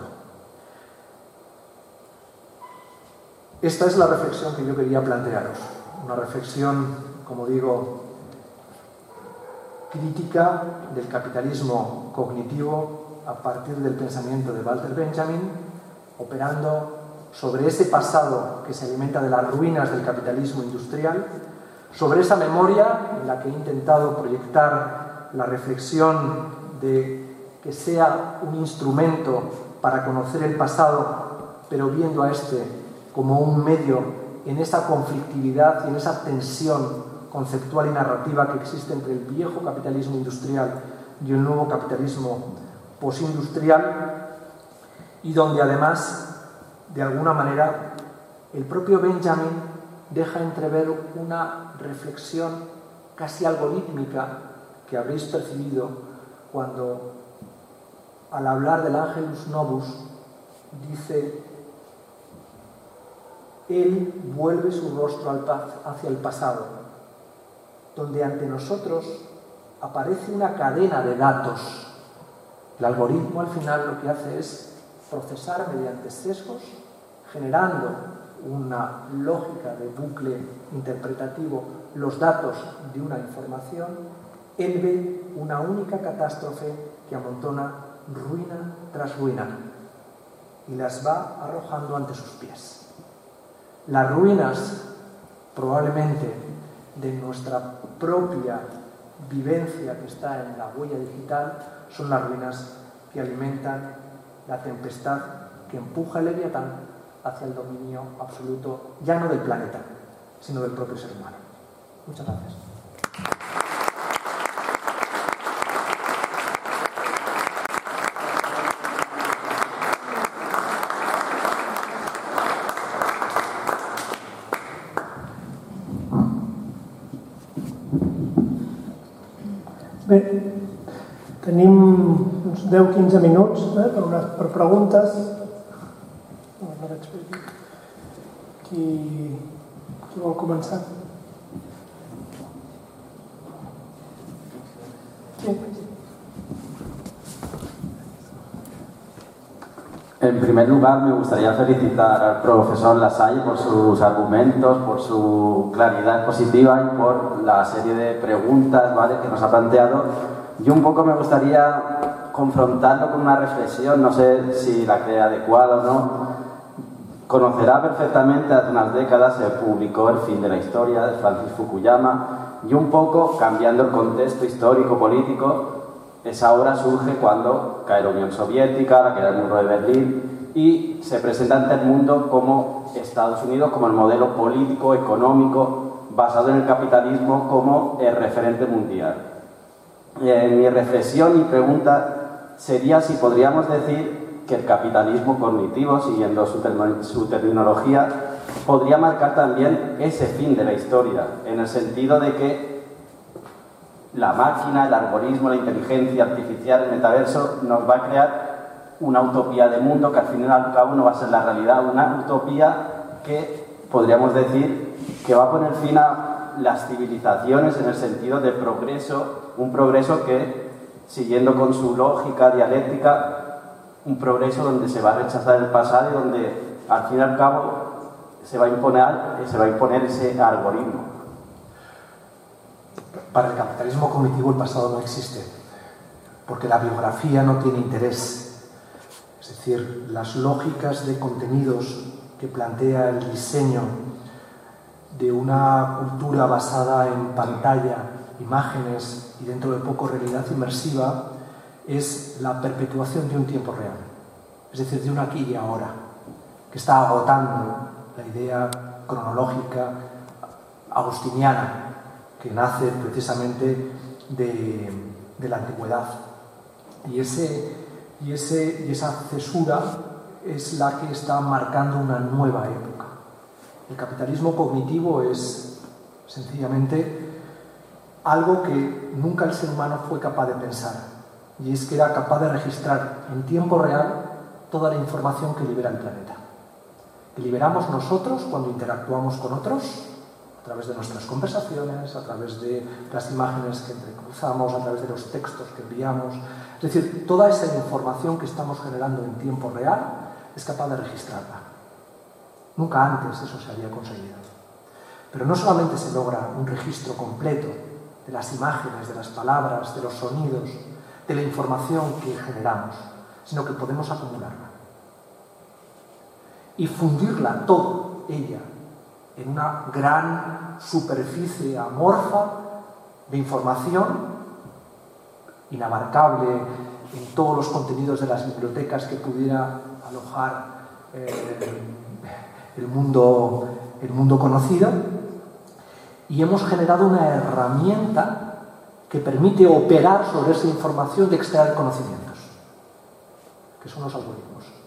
[SPEAKER 2] Esta es la reflexión que yo quería plantearos. Una reflexión, como digo, crítica del capitalismo cognitivo a partir del pensamiento de Walter Benjamin, operando sobre ese pasado que se alimenta de las ruinas del capitalismo industrial, sobre esa memoria en la que he intentado proyectar la reflexión de que sea un instrumento para conocer el pasado, pero viendo a este como un medio en esa conflictividad y en esa tensión conceptual y narrativa que existe entre el viejo capitalismo industrial y el nuevo capitalismo postindustrial, y donde además, de alguna manera, el propio Benjamin deja entrever una reflexión casi algorítmica que habréis percibido cuando, al hablar del Angelus Novus, dice: Él vuelve su rostro hacia el pasado, donde ante nosotros aparece una cadena de datos. El algoritmo al final lo que hace es procesar mediante sesgos, generando una lógica de bucle interpretativo los datos de una información. Él ve una única catástrofe que amontona ruina tras ruina y las va arrojando ante sus pies. Las ruinas, probablemente, de nuestra propia vivencia que está en la huella digital, son las ruinas que alimentan la tempestad que empuja el leviatán hacia el dominio absoluto, ya no del planeta, sino del propio ser humano. Muchas gracias.
[SPEAKER 1] Bé, tenim uns deu a quinze minuts eh, per, unes, per preguntes. No, no veig bé aquí. Qui, qui vol començar? Sí.
[SPEAKER 3] En primer lugar, me gustaría felicitar al profesor Lasalle por sus argumentos, por su claridad positiva y por la serie de preguntas, ¿vale?, que nos ha planteado. Y un poco me gustaría confrontarlo con una reflexión, no sé si la cree adecuada o no. Conocerá perfectamente, hace unas décadas se publicó El fin de la historia de Francis Fukuyama, y un poco cambiando el contexto histórico-político, esa obra surge cuando cae la Unión Soviética, la queda el muro de Berlín, y se presenta ante el mundo como Estados Unidos, como el modelo político, económico, basado en el capitalismo como el referente mundial. Eh, mi reflexión y pregunta sería si podríamos decir que el capitalismo cognitivo, siguiendo su, term su terminología, podría marcar también ese fin de la historia, en el sentido de que la máquina, el algoritmo, la inteligencia artificial, el metaverso, nos va a crear una utopía de mundo que al fin y al cabo no va a ser la realidad, una utopía que podríamos decir que va a poner fin a las civilizaciones en el sentido de progreso, un progreso que, siguiendo con su lógica dialéctica, un progreso donde se va a rechazar el pasado y donde al fin y al cabo se va a imponer, se va a imponer ese algoritmo.
[SPEAKER 2] Para el capitalismo cognitivo el pasado no existe, porque la biografía no tiene interés. Es decir, las lógicas de contenidos que plantea el diseño de una cultura basada en pantalla, imágenes y dentro de poco realidad inmersiva es la perpetuación de un tiempo real, es decir, de un aquí y ahora, que está agotando la idea cronológica agustiniana que nace precisamente de, de la antigüedad. Y, ese, y, ese, y esa cesura es la que está marcando una nueva época. El capitalismo cognitivo es sencillamente algo que nunca el ser humano fue capaz de pensar, y es que era capaz de registrar en tiempo real toda la información que libera el planeta. Que liberamos nosotros cuando interactuamos con otros, a través de nuestras conversaciones, a través de las imágenes que entrecruzamos, a través de los textos que enviamos. Es decir, toda esa información que estamos generando en tiempo real es capaz de registrarla. Nunca antes eso se había conseguido. Pero no solamente se logra un registro completo de las imágenes, de las palabras, de los sonidos, de la información que generamos, sino que podemos acumularla y fundirla toda ella en una gran superficie amorfa de información inabarcable en todos los contenidos de las bibliotecas que pudiera alojar eh, el mundo, el mundo conocido, y hemos generado una herramienta que permite operar sobre esa información de extraer conocimientos, que son los algoritmos.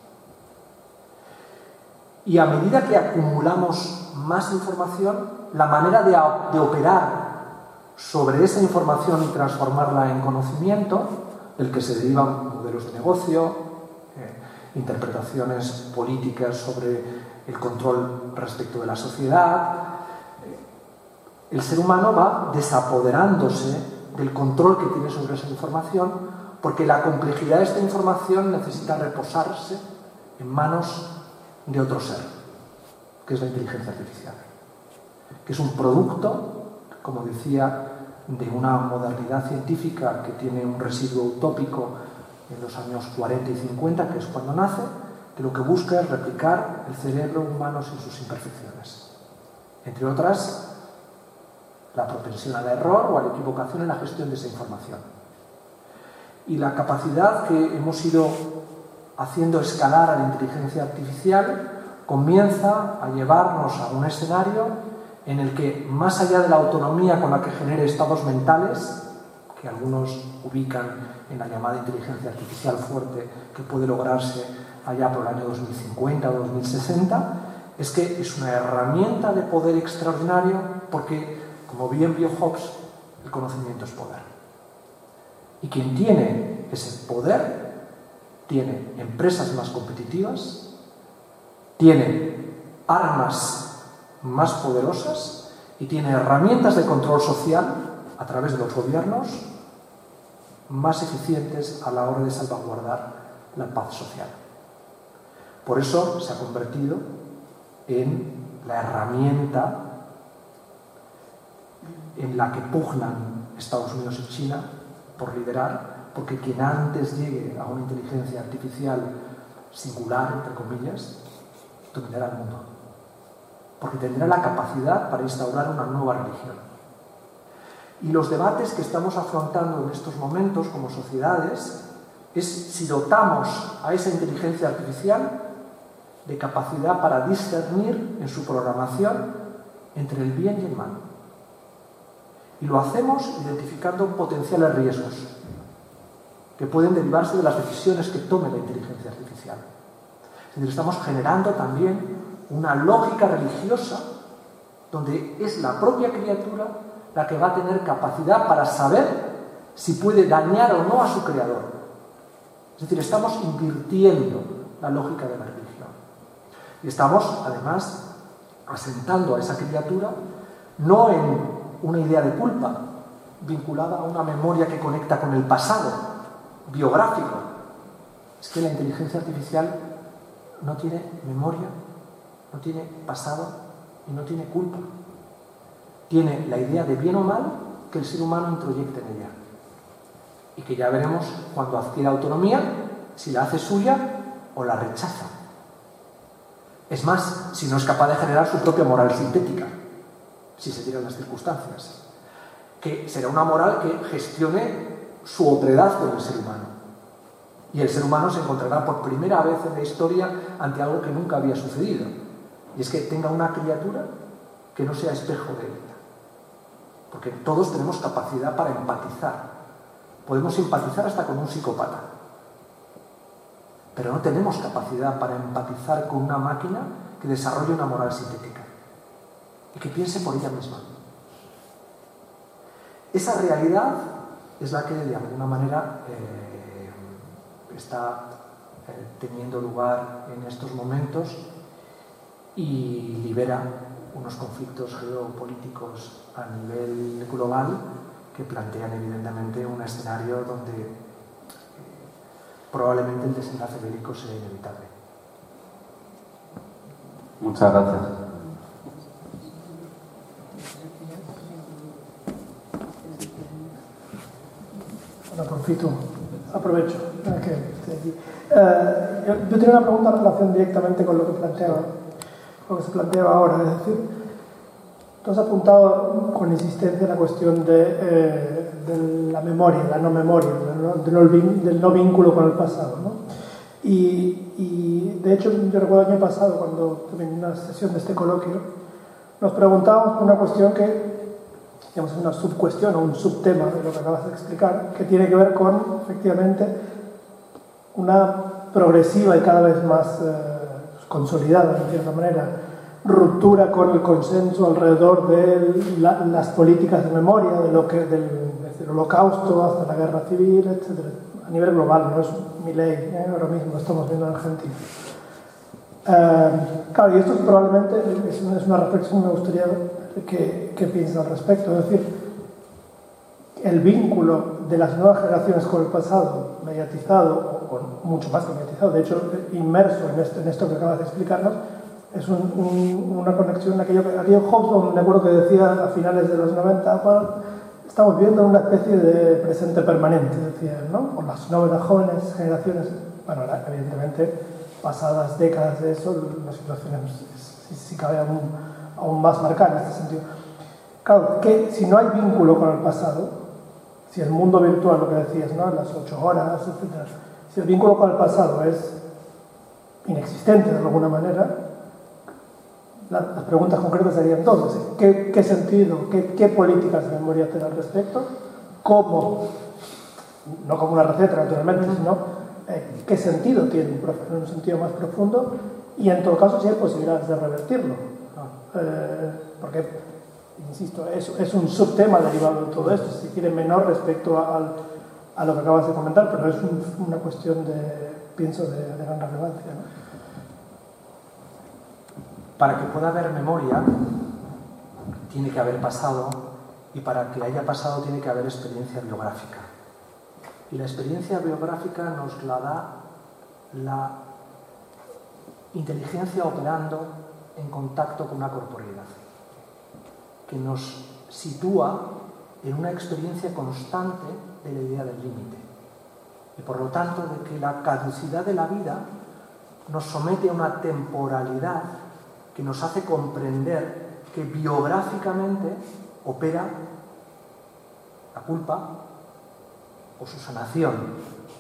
[SPEAKER 2] Y a medida que acumulamos más información, la manera de, de operar sobre esa información y transformarla en conocimiento, del que se derivan modelos de negocio, eh, interpretaciones políticas sobre el control respecto de la sociedad, eh, el ser humano va desapoderándose del control que tiene sobre esa información, porque la complejidad de esta información necesita reposarse en manos de otro ser, que es la inteligencia artificial, que es un producto, como decía, de una modernidad científica que tiene un residuo utópico en los años cuarenta y cincuenta, que es cuando nace, que lo que busca es replicar el cerebro humano sin sus imperfecciones. Entre otras, la propensión al error o a la equivocación en la gestión de esa información. Y la capacidad que hemos ido haciendo escalar a la inteligencia artificial comienza a llevarnos a un escenario en el que, más allá de la autonomía con la que genere estados mentales, que algunos ubican en la llamada inteligencia artificial fuerte, que puede lograrse allá por el año dos mil cincuenta o dos mil sesenta, es que es una herramienta de poder extraordinario porque, como bien vio Hobbes, el conocimiento es poder. Y quien tiene ese poder tiene empresas más competitivas, tiene armas más poderosas y tiene herramientas de control social a través de los gobiernos más eficientes a la hora de salvaguardar la paz social. Por eso se ha convertido en la herramienta en la que pugnan Estados Unidos y China por liderar, porque quien antes llegue a una inteligencia artificial singular, entre comillas, dominará el mundo, porque tendrá la capacidad para instaurar una nueva religión. Y los debates que estamos afrontando en estos momentos como sociedades es si dotamos a esa inteligencia artificial de capacidad para discernir en su programación entre el bien y el mal. Y lo hacemos identificando potenciales riesgos que pueden derivarse de las decisiones que tome la inteligencia artificial. Es decir, estamos generando también una lógica religiosa donde es la propia criatura la que va a tener capacidad para saber si puede dañar o no a su creador. Es decir, estamos invirtiendo la lógica de la religión. Y estamos, además, asentando a esa criatura no en una idea de culpa vinculada a una memoria que conecta con el pasado, biográfico. Es que la inteligencia artificial no tiene memoria, no tiene pasado y no tiene culpa. Tiene la idea de bien o mal que el ser humano introyecta en ella. Y que ya veremos cuando adquiera autonomía si la hace suya o la rechaza. Es más, si no es capaz de generar su propia moral sintética, si se dieran las circunstancias, que será una moral que gestione su otredad con el ser humano. Y el ser humano se encontrará por primera vez en la historia ante algo que nunca había sucedido, y es que tenga una criatura que no sea espejo de ella. Porque todos tenemos capacidad para empatizar. Podemos empatizar hasta con un psicópata. Pero no tenemos capacidad para empatizar con una máquina que desarrolle una moral sintética y que piense por ella misma. Esa realidad es la que de alguna manera eh, está eh, teniendo lugar en estos momentos y libera unos conflictos geopolíticos a nivel global que plantean evidentemente un escenario donde eh, probablemente el desenlace bélico sea inevitable.
[SPEAKER 3] Muchas gracias.
[SPEAKER 1] Bueno, profito, aprovecho. Okay. Uh, yo, yo tenía una pregunta en relación directamente con lo que planteaba, lo que se planteaba ahora, es decir, tú has apuntado con insistencia la cuestión de, eh, de la memoria, la no memoria, del no, del no vínculo con el pasado, ¿no? Y, y de hecho, yo recuerdo el año pasado, cuando tuve una sesión de este coloquio, nos preguntábamos por una cuestión que, digamos, es una subcuestión o un subtema de lo que acabas de explicar, que tiene que ver con, efectivamente, una progresiva y cada vez más eh, consolidada, de cierta manera, ruptura con el consenso alrededor de la, las políticas de memoria, de lo que, del, desde el holocausto hasta la guerra civil, etcétera, a nivel global, no es mi ley, ¿eh? Ahora mismo lo estamos viendo en Argentina. Eh, claro, y esto probablemente es una, es una reflexión que me gustaría que, que pienses al respecto, es decir, el vínculo de las nuevas generaciones con el pasado, mediatizado, o con mucho más que mediatizado, de hecho, inmerso en esto, en esto que acabas de explicarnos, es un, un, una conexión, aquello que aquello Hobson, me acuerdo que decía a finales de los noventa, bueno, estamos viendo una especie de presente permanente, decía, ¿no? Por las nuevas jóvenes generaciones, bueno, evidentemente, pasadas décadas de eso, la situación es, si cabe aún, aún más marcada en este sentido. Claro, que si no hay vínculo con el pasado, si el mundo virtual, lo que decías, ¿no? Las ocho horas, etcétera, si el vínculo con el pasado es inexistente de alguna manera, las preguntas concretas serían entonces, ¿qué, qué sentido, qué, qué políticas de memoria tener al respecto? ¿Cómo? No como una receta, naturalmente, sino eh, qué sentido tiene en un sentido más profundo y en todo caso si hay posibilidades de revertirlo. ¿No? Eh, porque, insisto, es, es un subtema derivado de todo esto, si quiere menor respecto a, a, a lo que acabas de comentar, pero es un, una cuestión de, pienso, de, de gran relevancia, ¿no?
[SPEAKER 2] Para que pueda haber memoria, tiene que haber pasado, y para que haya pasado tiene que haber experiencia biográfica. Y la experiencia biográfica nos la da la inteligencia operando en contacto con una corporeidad, que nos sitúa en una experiencia constante de la idea del límite. Y por lo tanto, de que la caducidad de la vida nos somete a una temporalidad que nos hace comprender que biográficamente opera la culpa o su sanación.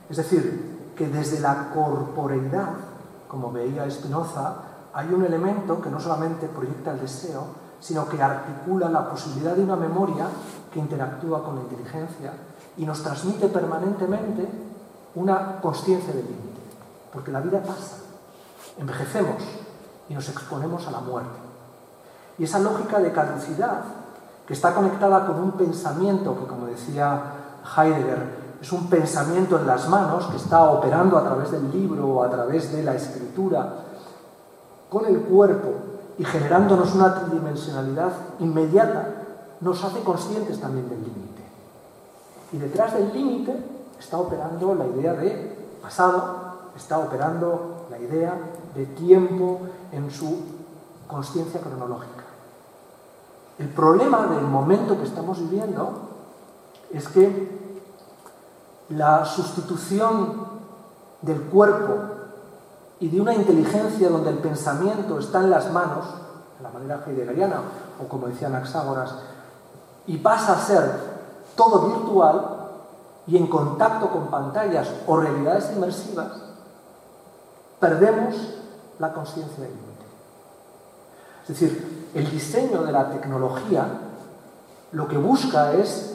[SPEAKER 2] Es decir, que desde la corporeidad, como veía Spinoza, hay un elemento que no solamente proyecta el deseo, sino que articula la posibilidad de una memoria que interactúa con la inteligencia y nos transmite permanentemente una consciencia del límite. Porque la vida pasa, envejecemos y nos exponemos a la muerte. Y esa lógica de caducidad, que está conectada con un pensamiento que, como decía Heidegger, es un pensamiento en las manos que está operando a través del libro o a través de la escritura con el cuerpo y generándonos una tridimensionalidad inmediata, nos hace conscientes también del límite. Y detrás del límite está operando la idea de pasado, está operando la idea de tiempo en su consciencia cronológica. El problema del momento que estamos viviendo es que la sustitución del cuerpo y de una inteligencia donde el pensamiento está en las manos, de la manera heideggeriana, o como decía Anaxágoras, y pasa a ser todo virtual y en contacto con pantallas o realidades inmersivas, perdemos la consciencia del límite. Es decir, el diseño de la tecnología lo que busca es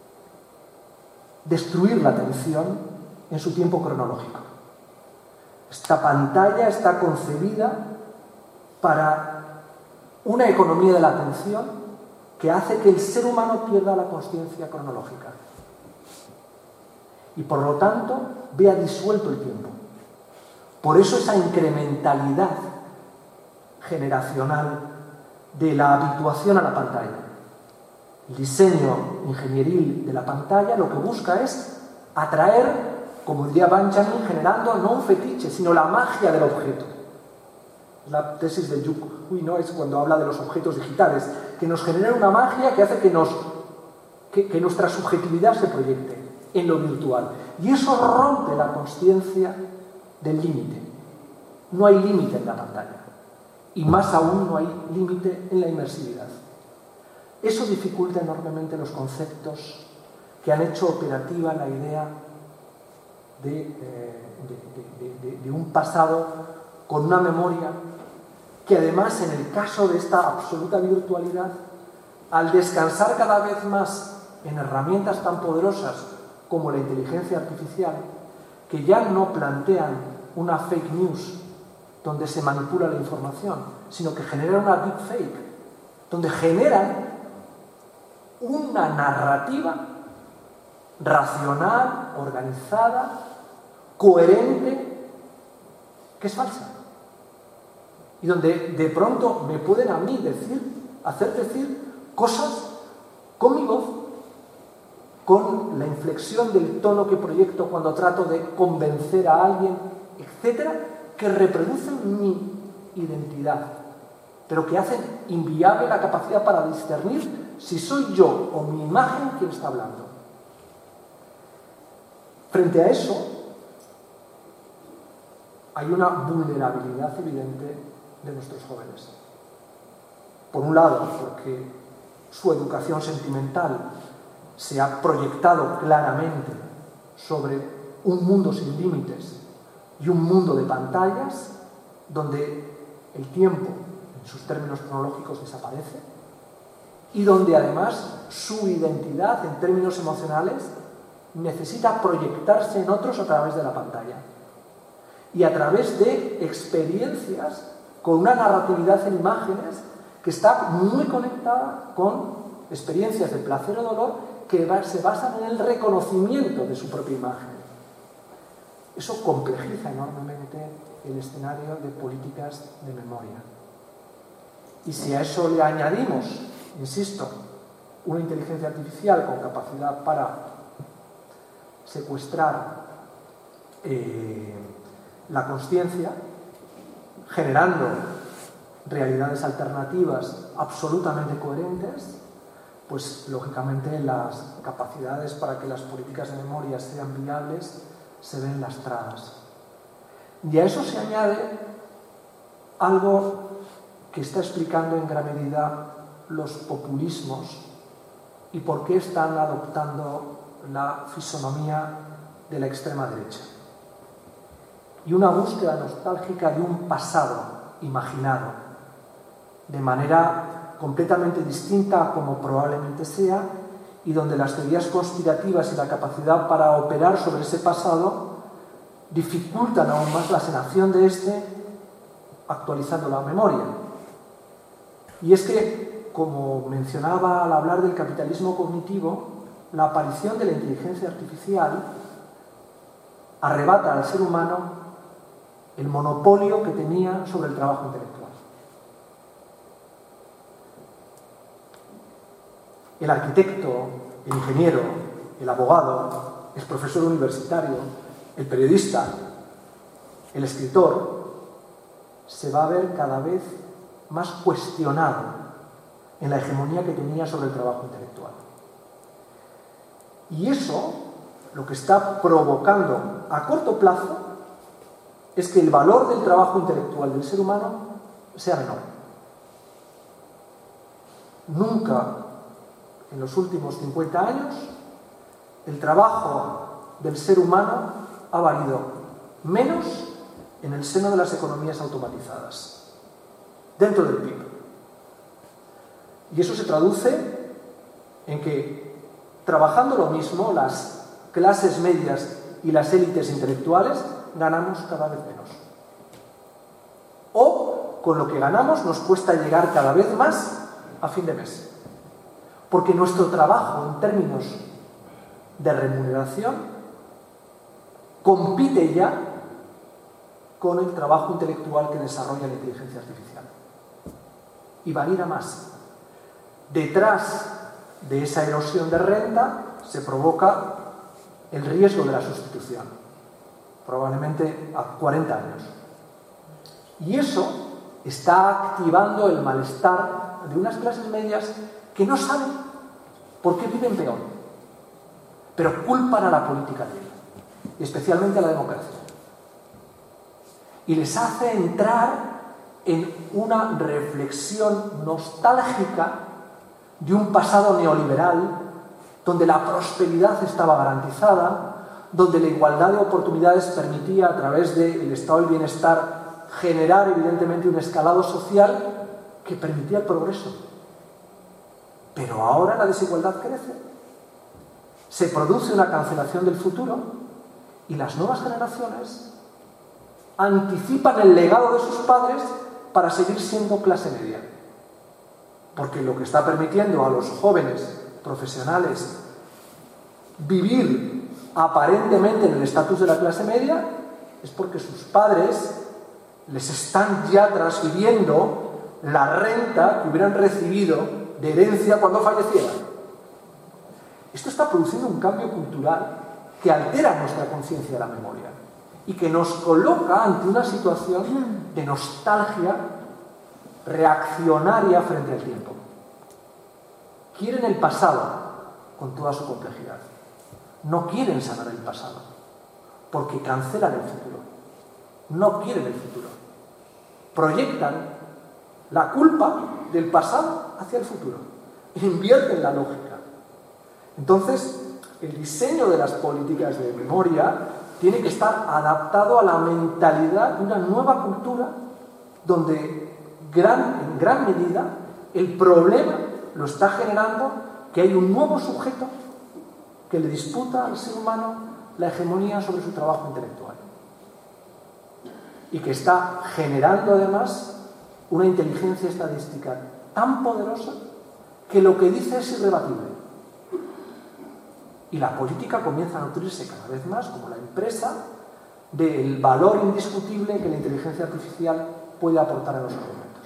[SPEAKER 2] destruir la atención en su tiempo cronológico. Esta pantalla está concebida para una economía de la atención que hace que el ser humano pierda la consciencia cronológica y por lo tanto vea disuelto el tiempo. Por eso esa incrementalidad generacional de la habituación a la pantalla. El diseño ingenieril de la pantalla lo que busca es atraer, como diría Benjamin, generando no un fetiche, sino la magia del objeto. La tesis de Yuc no es cuando habla de los objetos digitales, que nos genera una magia que hace que, nos, que, que nuestra subjetividad se proyecte en lo virtual. Y eso rompe la consciencia del límite. No hay límite en la pantalla. Y más aún no hay límite en la inmersividad. Eso dificulta enormemente los conceptos que han hecho operativa la idea de, eh, de, de, de, de un pasado con una memoria que además, en el caso de esta absoluta virtualidad, al descansar cada vez más en herramientas tan poderosas como la inteligencia artificial, que ya no plantean una fake news donde se manipula la información, sino que generan una deepfake, donde generan una narrativa racional, organizada, coherente, que es falsa. Y donde de pronto me pueden a mí decir, hacer decir cosas con mi voz, con la inflexión del tono que proyecto cuando trato de convencer a alguien, etcétera, que reproducen mi identidad, pero que hacen inviable la capacidad para discernir si soy yo o mi imagen quien está hablando. Frente a eso, hay una vulnerabilidad evidente de nuestros jóvenes. Por un lado, porque su educación sentimental se ha proyectado claramente sobre un mundo sin límites y un mundo de pantallas donde el tiempo, en sus términos cronológicos, desaparece y donde además su identidad, en términos emocionales, necesita proyectarse en otros a través de la pantalla y a través de experiencias con una narratividad en imágenes que está muy conectada con experiencias de placer o dolor que se basan en el reconocimiento de su propia imagen. Eso complejiza enormemente el escenario de políticas de memoria. Y si a eso le añadimos, insisto, una inteligencia artificial con capacidad para secuestrar eh, la consciencia, generando realidades alternativas absolutamente coherentes, pues lógicamente las capacidades para que las políticas de memoria sean viables se ven lastradas. Y a eso se añade algo que está explicando en gran medida los populismos y por qué están adoptando la fisonomía de la extrema derecha y una búsqueda nostálgica de un pasado imaginado de manera completamente distinta a como probablemente sea, y donde las teorías conspirativas y la capacidad para operar sobre ese pasado dificultan aún más la sanación de este, actualizando la memoria. Y es que, como mencionaba al hablar del capitalismo cognitivo, la aparición de la inteligencia artificial arrebata al ser humano el monopolio que tenía sobre el trabajo intelectual. El arquitecto, el ingeniero, el abogado, el profesor universitario, el periodista, el escritor, se va a ver cada vez más cuestionado en la hegemonía que tenía sobre el trabajo intelectual. Y eso lo que está provocando a corto plazo es que el valor del trabajo intelectual del ser humano sea menor. Nunca en los últimos cincuenta años el trabajo del ser humano ha valido menos en el seno de las economías automatizadas, dentro del P I B. Y eso se traduce en que, trabajando lo mismo, las clases medias y las élites intelectuales ganamos cada vez menos. O, con lo que ganamos, nos cuesta llegar cada vez más a fin de mes. Porque nuestro trabajo, en términos de remuneración, compite ya con el trabajo intelectual que desarrolla la inteligencia artificial. Y va a ir a más. Detrás de esa erosión de renta se provoca el riesgo de la sustitución, probablemente a cuarenta años. Y eso está activando el malestar de unas clases medias que no saben por qué viven peor, pero culpan a la política de ella, y especialmente a la democracia. Y les hace entrar en una reflexión nostálgica de un pasado neoliberal donde la prosperidad estaba garantizada, donde la igualdad de oportunidades permitía, a través del estado del bienestar, generar evidentemente un escalado social que permitía el progreso. Pero ahora la desigualdad crece, se produce una cancelación del futuro y las nuevas generaciones anticipan el legado de sus padres para seguir siendo clase media. Porque lo que está permitiendo a los jóvenes profesionales vivir aparentemente en el estatus de la clase media es porque sus padres les están ya transfiriendo la renta que hubieran recibido de herencia cuando fallecieran. Esto está produciendo un cambio cultural que altera nuestra conciencia de la memoria y que nos coloca ante una situación de nostalgia reaccionaria frente al tiempo. Quieren el pasado con toda su complejidad. No quieren sanar el pasado porque cancelan el futuro. No quieren el futuro. Proyectan la culpa del pasado hacia el futuro. Invierten la lógica. Entonces, el diseño de las políticas de memoria tiene que estar adaptado a la mentalidad de una nueva cultura donde gran, en gran medida el problema lo está generando que hay un nuevo sujeto que le disputa al ser humano la hegemonía sobre su trabajo intelectual y que está generando además una inteligencia estadística tan poderosa que lo que dice es irrebatible. Y la política comienza a nutrirse cada vez más, como la empresa, del valor indiscutible que la inteligencia artificial puede aportar a los argumentos.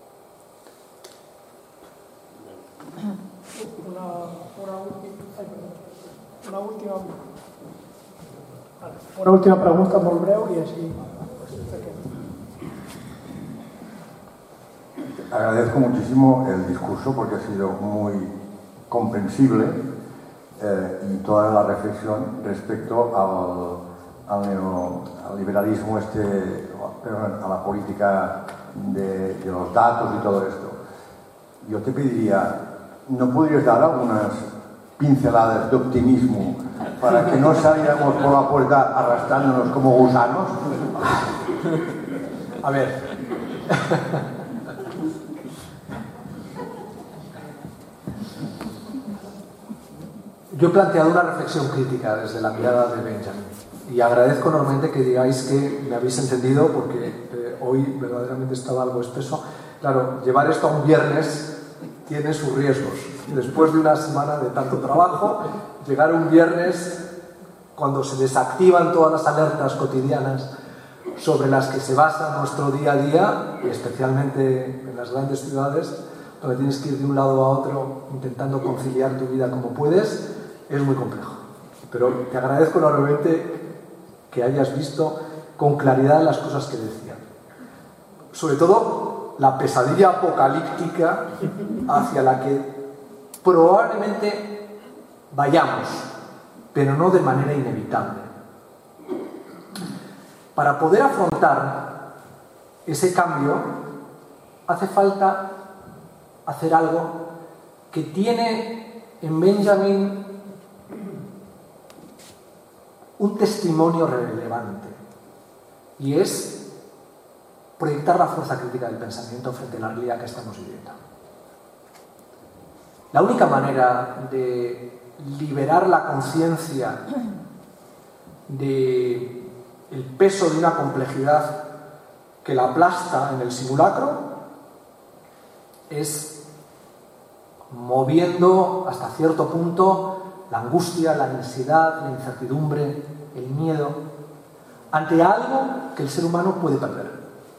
[SPEAKER 1] Una, una, última, ay, una última una última pregunta molt breu y así.
[SPEAKER 4] Agradezco muchísimo el discurso porque ha sido muy comprensible eh, y toda la reflexión respecto al, al, neo, al liberalismo, este, perdón, a la política de, de los datos y todo esto. Yo te pediría, ¿no podrías dar algunas pinceladas de optimismo para que no saliéramos por la puerta arrastrándonos como gusanos.
[SPEAKER 2] A ver. Yo he planteado una reflexión crítica desde la mirada de Benjamin y agradezco enormemente que digáis que me habéis entendido porque eh, hoy verdaderamente estaba algo espeso. Claro, llevar esto a un viernes tiene sus riesgos. Después de una semana de tanto trabajo, llegar un viernes cuando se desactivan todas las alertas cotidianas sobre las que se basa nuestro día a día, y especialmente en las grandes ciudades, donde tienes que ir de un lado a otro intentando conciliar tu vida como puedes, es muy complejo. Pero te agradezco enormemente que hayas visto con claridad las cosas que decía. Sobre todo la pesadilla apocalíptica hacia la que probablemente vayamos, pero no de manera inevitable. Para poder afrontar ese cambio hace falta hacer algo que tiene en Benjamin un testimonio relevante, y es proyectar la fuerza crítica del pensamiento frente a la realidad que estamos viviendo. La única manera de liberar la conciencia del peso de una complejidad que la aplasta en el simulacro es moviendo hasta cierto punto la angustia, la ansiedad, la incertidumbre, el miedo, ante algo que el ser humano puede perder.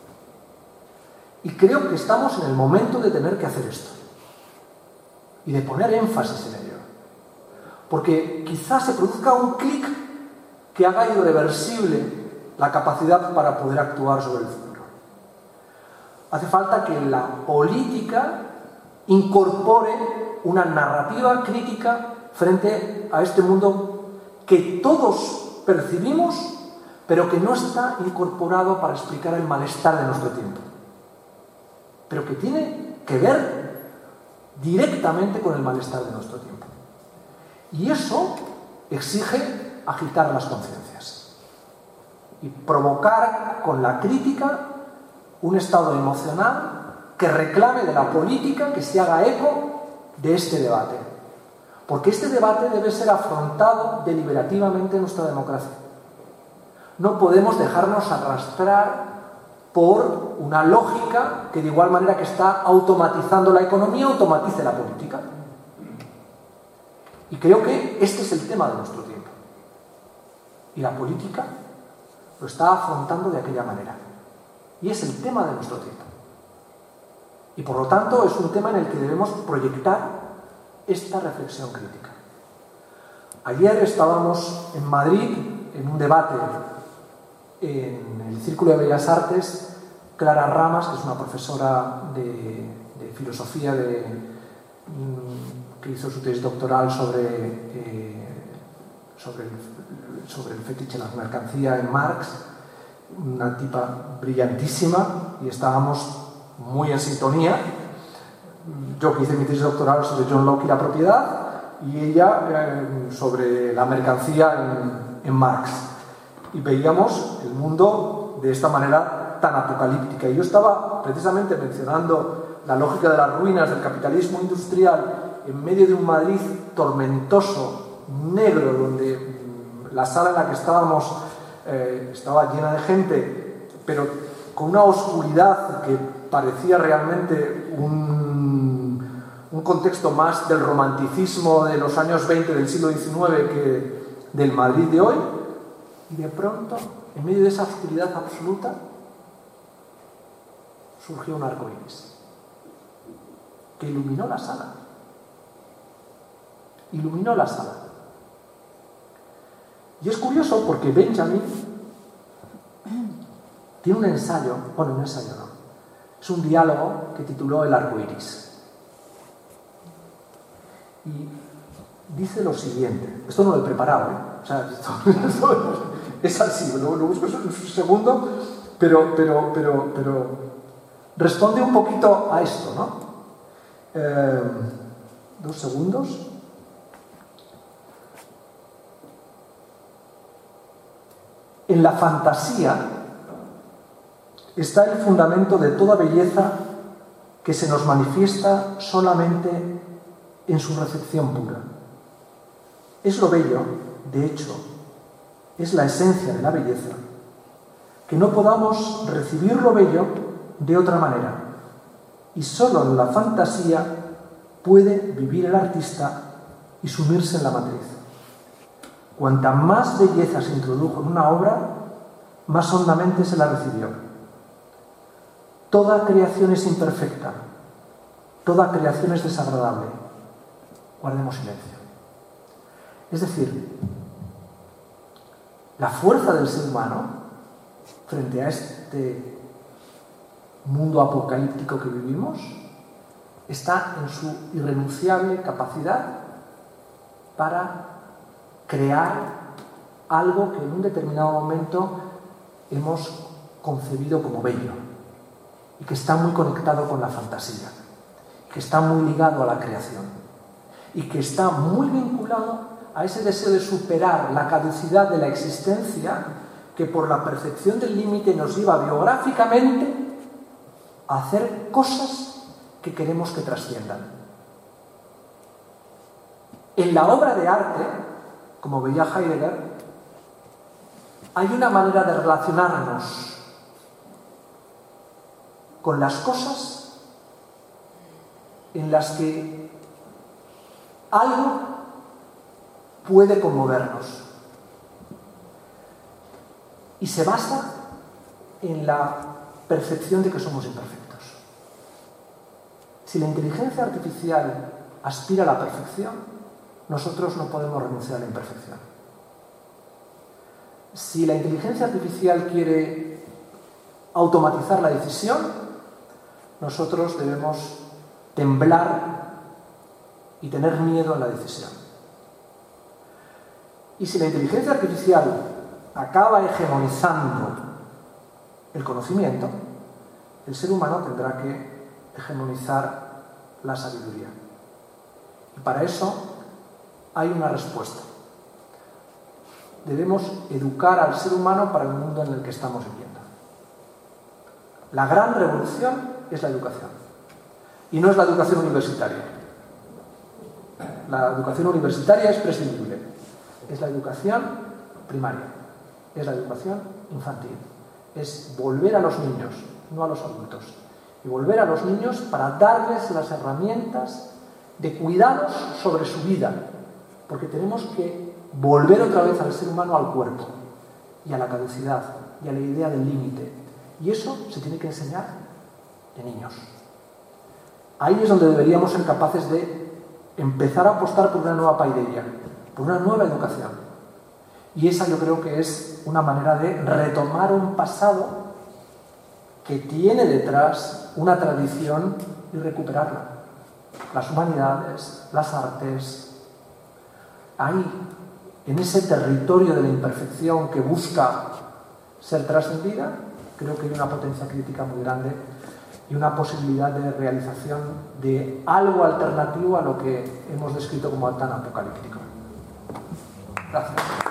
[SPEAKER 2] Y creo que estamos en el momento de tener que hacer esto y de poner énfasis en ello. Porque quizás se produzca un clic que haga irreversible la capacidad para poder actuar sobre el futuro. Hace falta que la política incorpore una narrativa crítica frente a este mundo que todos percibimos, pero que no está incorporado para explicar el malestar de nuestro tiempo, pero que tiene que ver directamente con el malestar de nuestro tiempo. Y eso exige agitar las conciencias y provocar con la crítica un estado emocional que reclame de la política que se haga eco de este debate. Porque este debate debe ser afrontado deliberativamente en nuestra democracia. No podemos dejarnos arrastrar por una lógica que, de igual manera que está automatizando la economía, automatice la política. Y creo que este es el tema de nuestro tiempo. Y la política lo está afrontando de aquella manera. Y es el tema de nuestro tiempo. Y por lo tanto es un tema en el que debemos proyectar esta reflexión crítica. Ayer estábamos en Madrid en un debate en el Círculo de Bellas Artes. Clara Ramas, que es una profesora de, de filosofía de, que hizo su tesis doctoral sobre, eh, sobre, el, sobre el fetiche de la mercancía en Marx, una tipa brillantísima, y estábamos muy en sintonía. Yo que hice mi tesis doctoral sobre John Locke y la propiedad, y ella eh, sobre la mercancía en, en Marx, y veíamos el mundo de esta manera tan apocalíptica. Y yo estaba precisamente mencionando la lógica de las ruinas del capitalismo industrial en medio de un Madrid tormentoso, negro, donde la sala en la que estábamos eh, estaba llena de gente, pero con una oscuridad que parecía realmente un, un contexto más del romanticismo de los años veinte del siglo diecinueve que del Madrid de hoy. Y de pronto, en medio de esa oscuridad absoluta, surgió un arco iris que iluminó la sala. Iluminó la sala. Y es curioso porque Benjamin tiene un ensayo, bueno, un ensayo no, es un diálogo que tituló El arco iris. Y dice lo siguiente, esto no lo he preparado, ¿eh? O sea, esto, esto es así, lo, lo busco en un segundo, pero, pero, pero, pero responde un poquito a esto, ¿no? Eh, dos segundos. En la fantasía está el fundamento de toda belleza que se nos manifiesta solamente en su recepción pura. Es lo bello, de hecho, es la esencia de la belleza, que no podamos recibir lo bello de otra manera. Y solo en la fantasía puede vivir el artista y sumirse en la matriz. Cuanta más belleza se introdujo en una obra, más hondamente se la recibió. Toda creación es imperfecta, toda creación es desagradable. Guardemos silencio. Es decir, la fuerza del ser humano frente a este mundo apocalíptico que vivimos está en su irrenunciable capacidad para crear algo que en un determinado momento hemos concebido como bello y que está muy conectado con la fantasía, que está muy ligado a la creación y que está muy vinculado a ese deseo de superar la caducidad de la existencia que por la percepción del límite nos lleva biográficamente a hacer cosas que queremos que trasciendan. En la obra de arte, como veía Heidegger, hay una manera de relacionarnos con las cosas en las que algo puede conmovernos. Y se basa en la percepción de que somos imperfectos. Si la inteligencia artificial aspira a la perfección, nosotros no podemos renunciar a la imperfección. Si la inteligencia artificial quiere automatizar la decisión, nosotros debemos temblar y tener miedo en la decisión. Y si la inteligencia artificial acaba hegemonizando el conocimiento, el ser humano tendrá que hegemonizar la sabiduría. Y para eso hay una respuesta. Debemos educar al ser humano para el mundo en el que estamos viviendo. La gran revolución es la educación. Y no es la educación universitaria. La educación universitaria es prescindible. Es la educación primaria. Es la educación infantil. Es volver a los niños, no a los adultos. Y volver a los niños para darles las herramientas de cuidados sobre su vida. Porque tenemos que volver otra vez al ser humano al cuerpo y a la caducidad y a la idea del límite. Y eso se tiene que enseñar de niños. Ahí es donde deberíamos ser capaces de empezar a apostar por una nueva paideia, por una nueva educación. Y esa yo creo que es una manera de retomar un pasado que tiene detrás una tradición y recuperarla. Las humanidades, las artes. Ahí, en ese territorio de la imperfección que busca ser trascendida, creo que hay una potencia crítica muy grande y una posibilidad de realización de algo alternativo a lo que hemos descrito como tan apocalíptico. Gracias.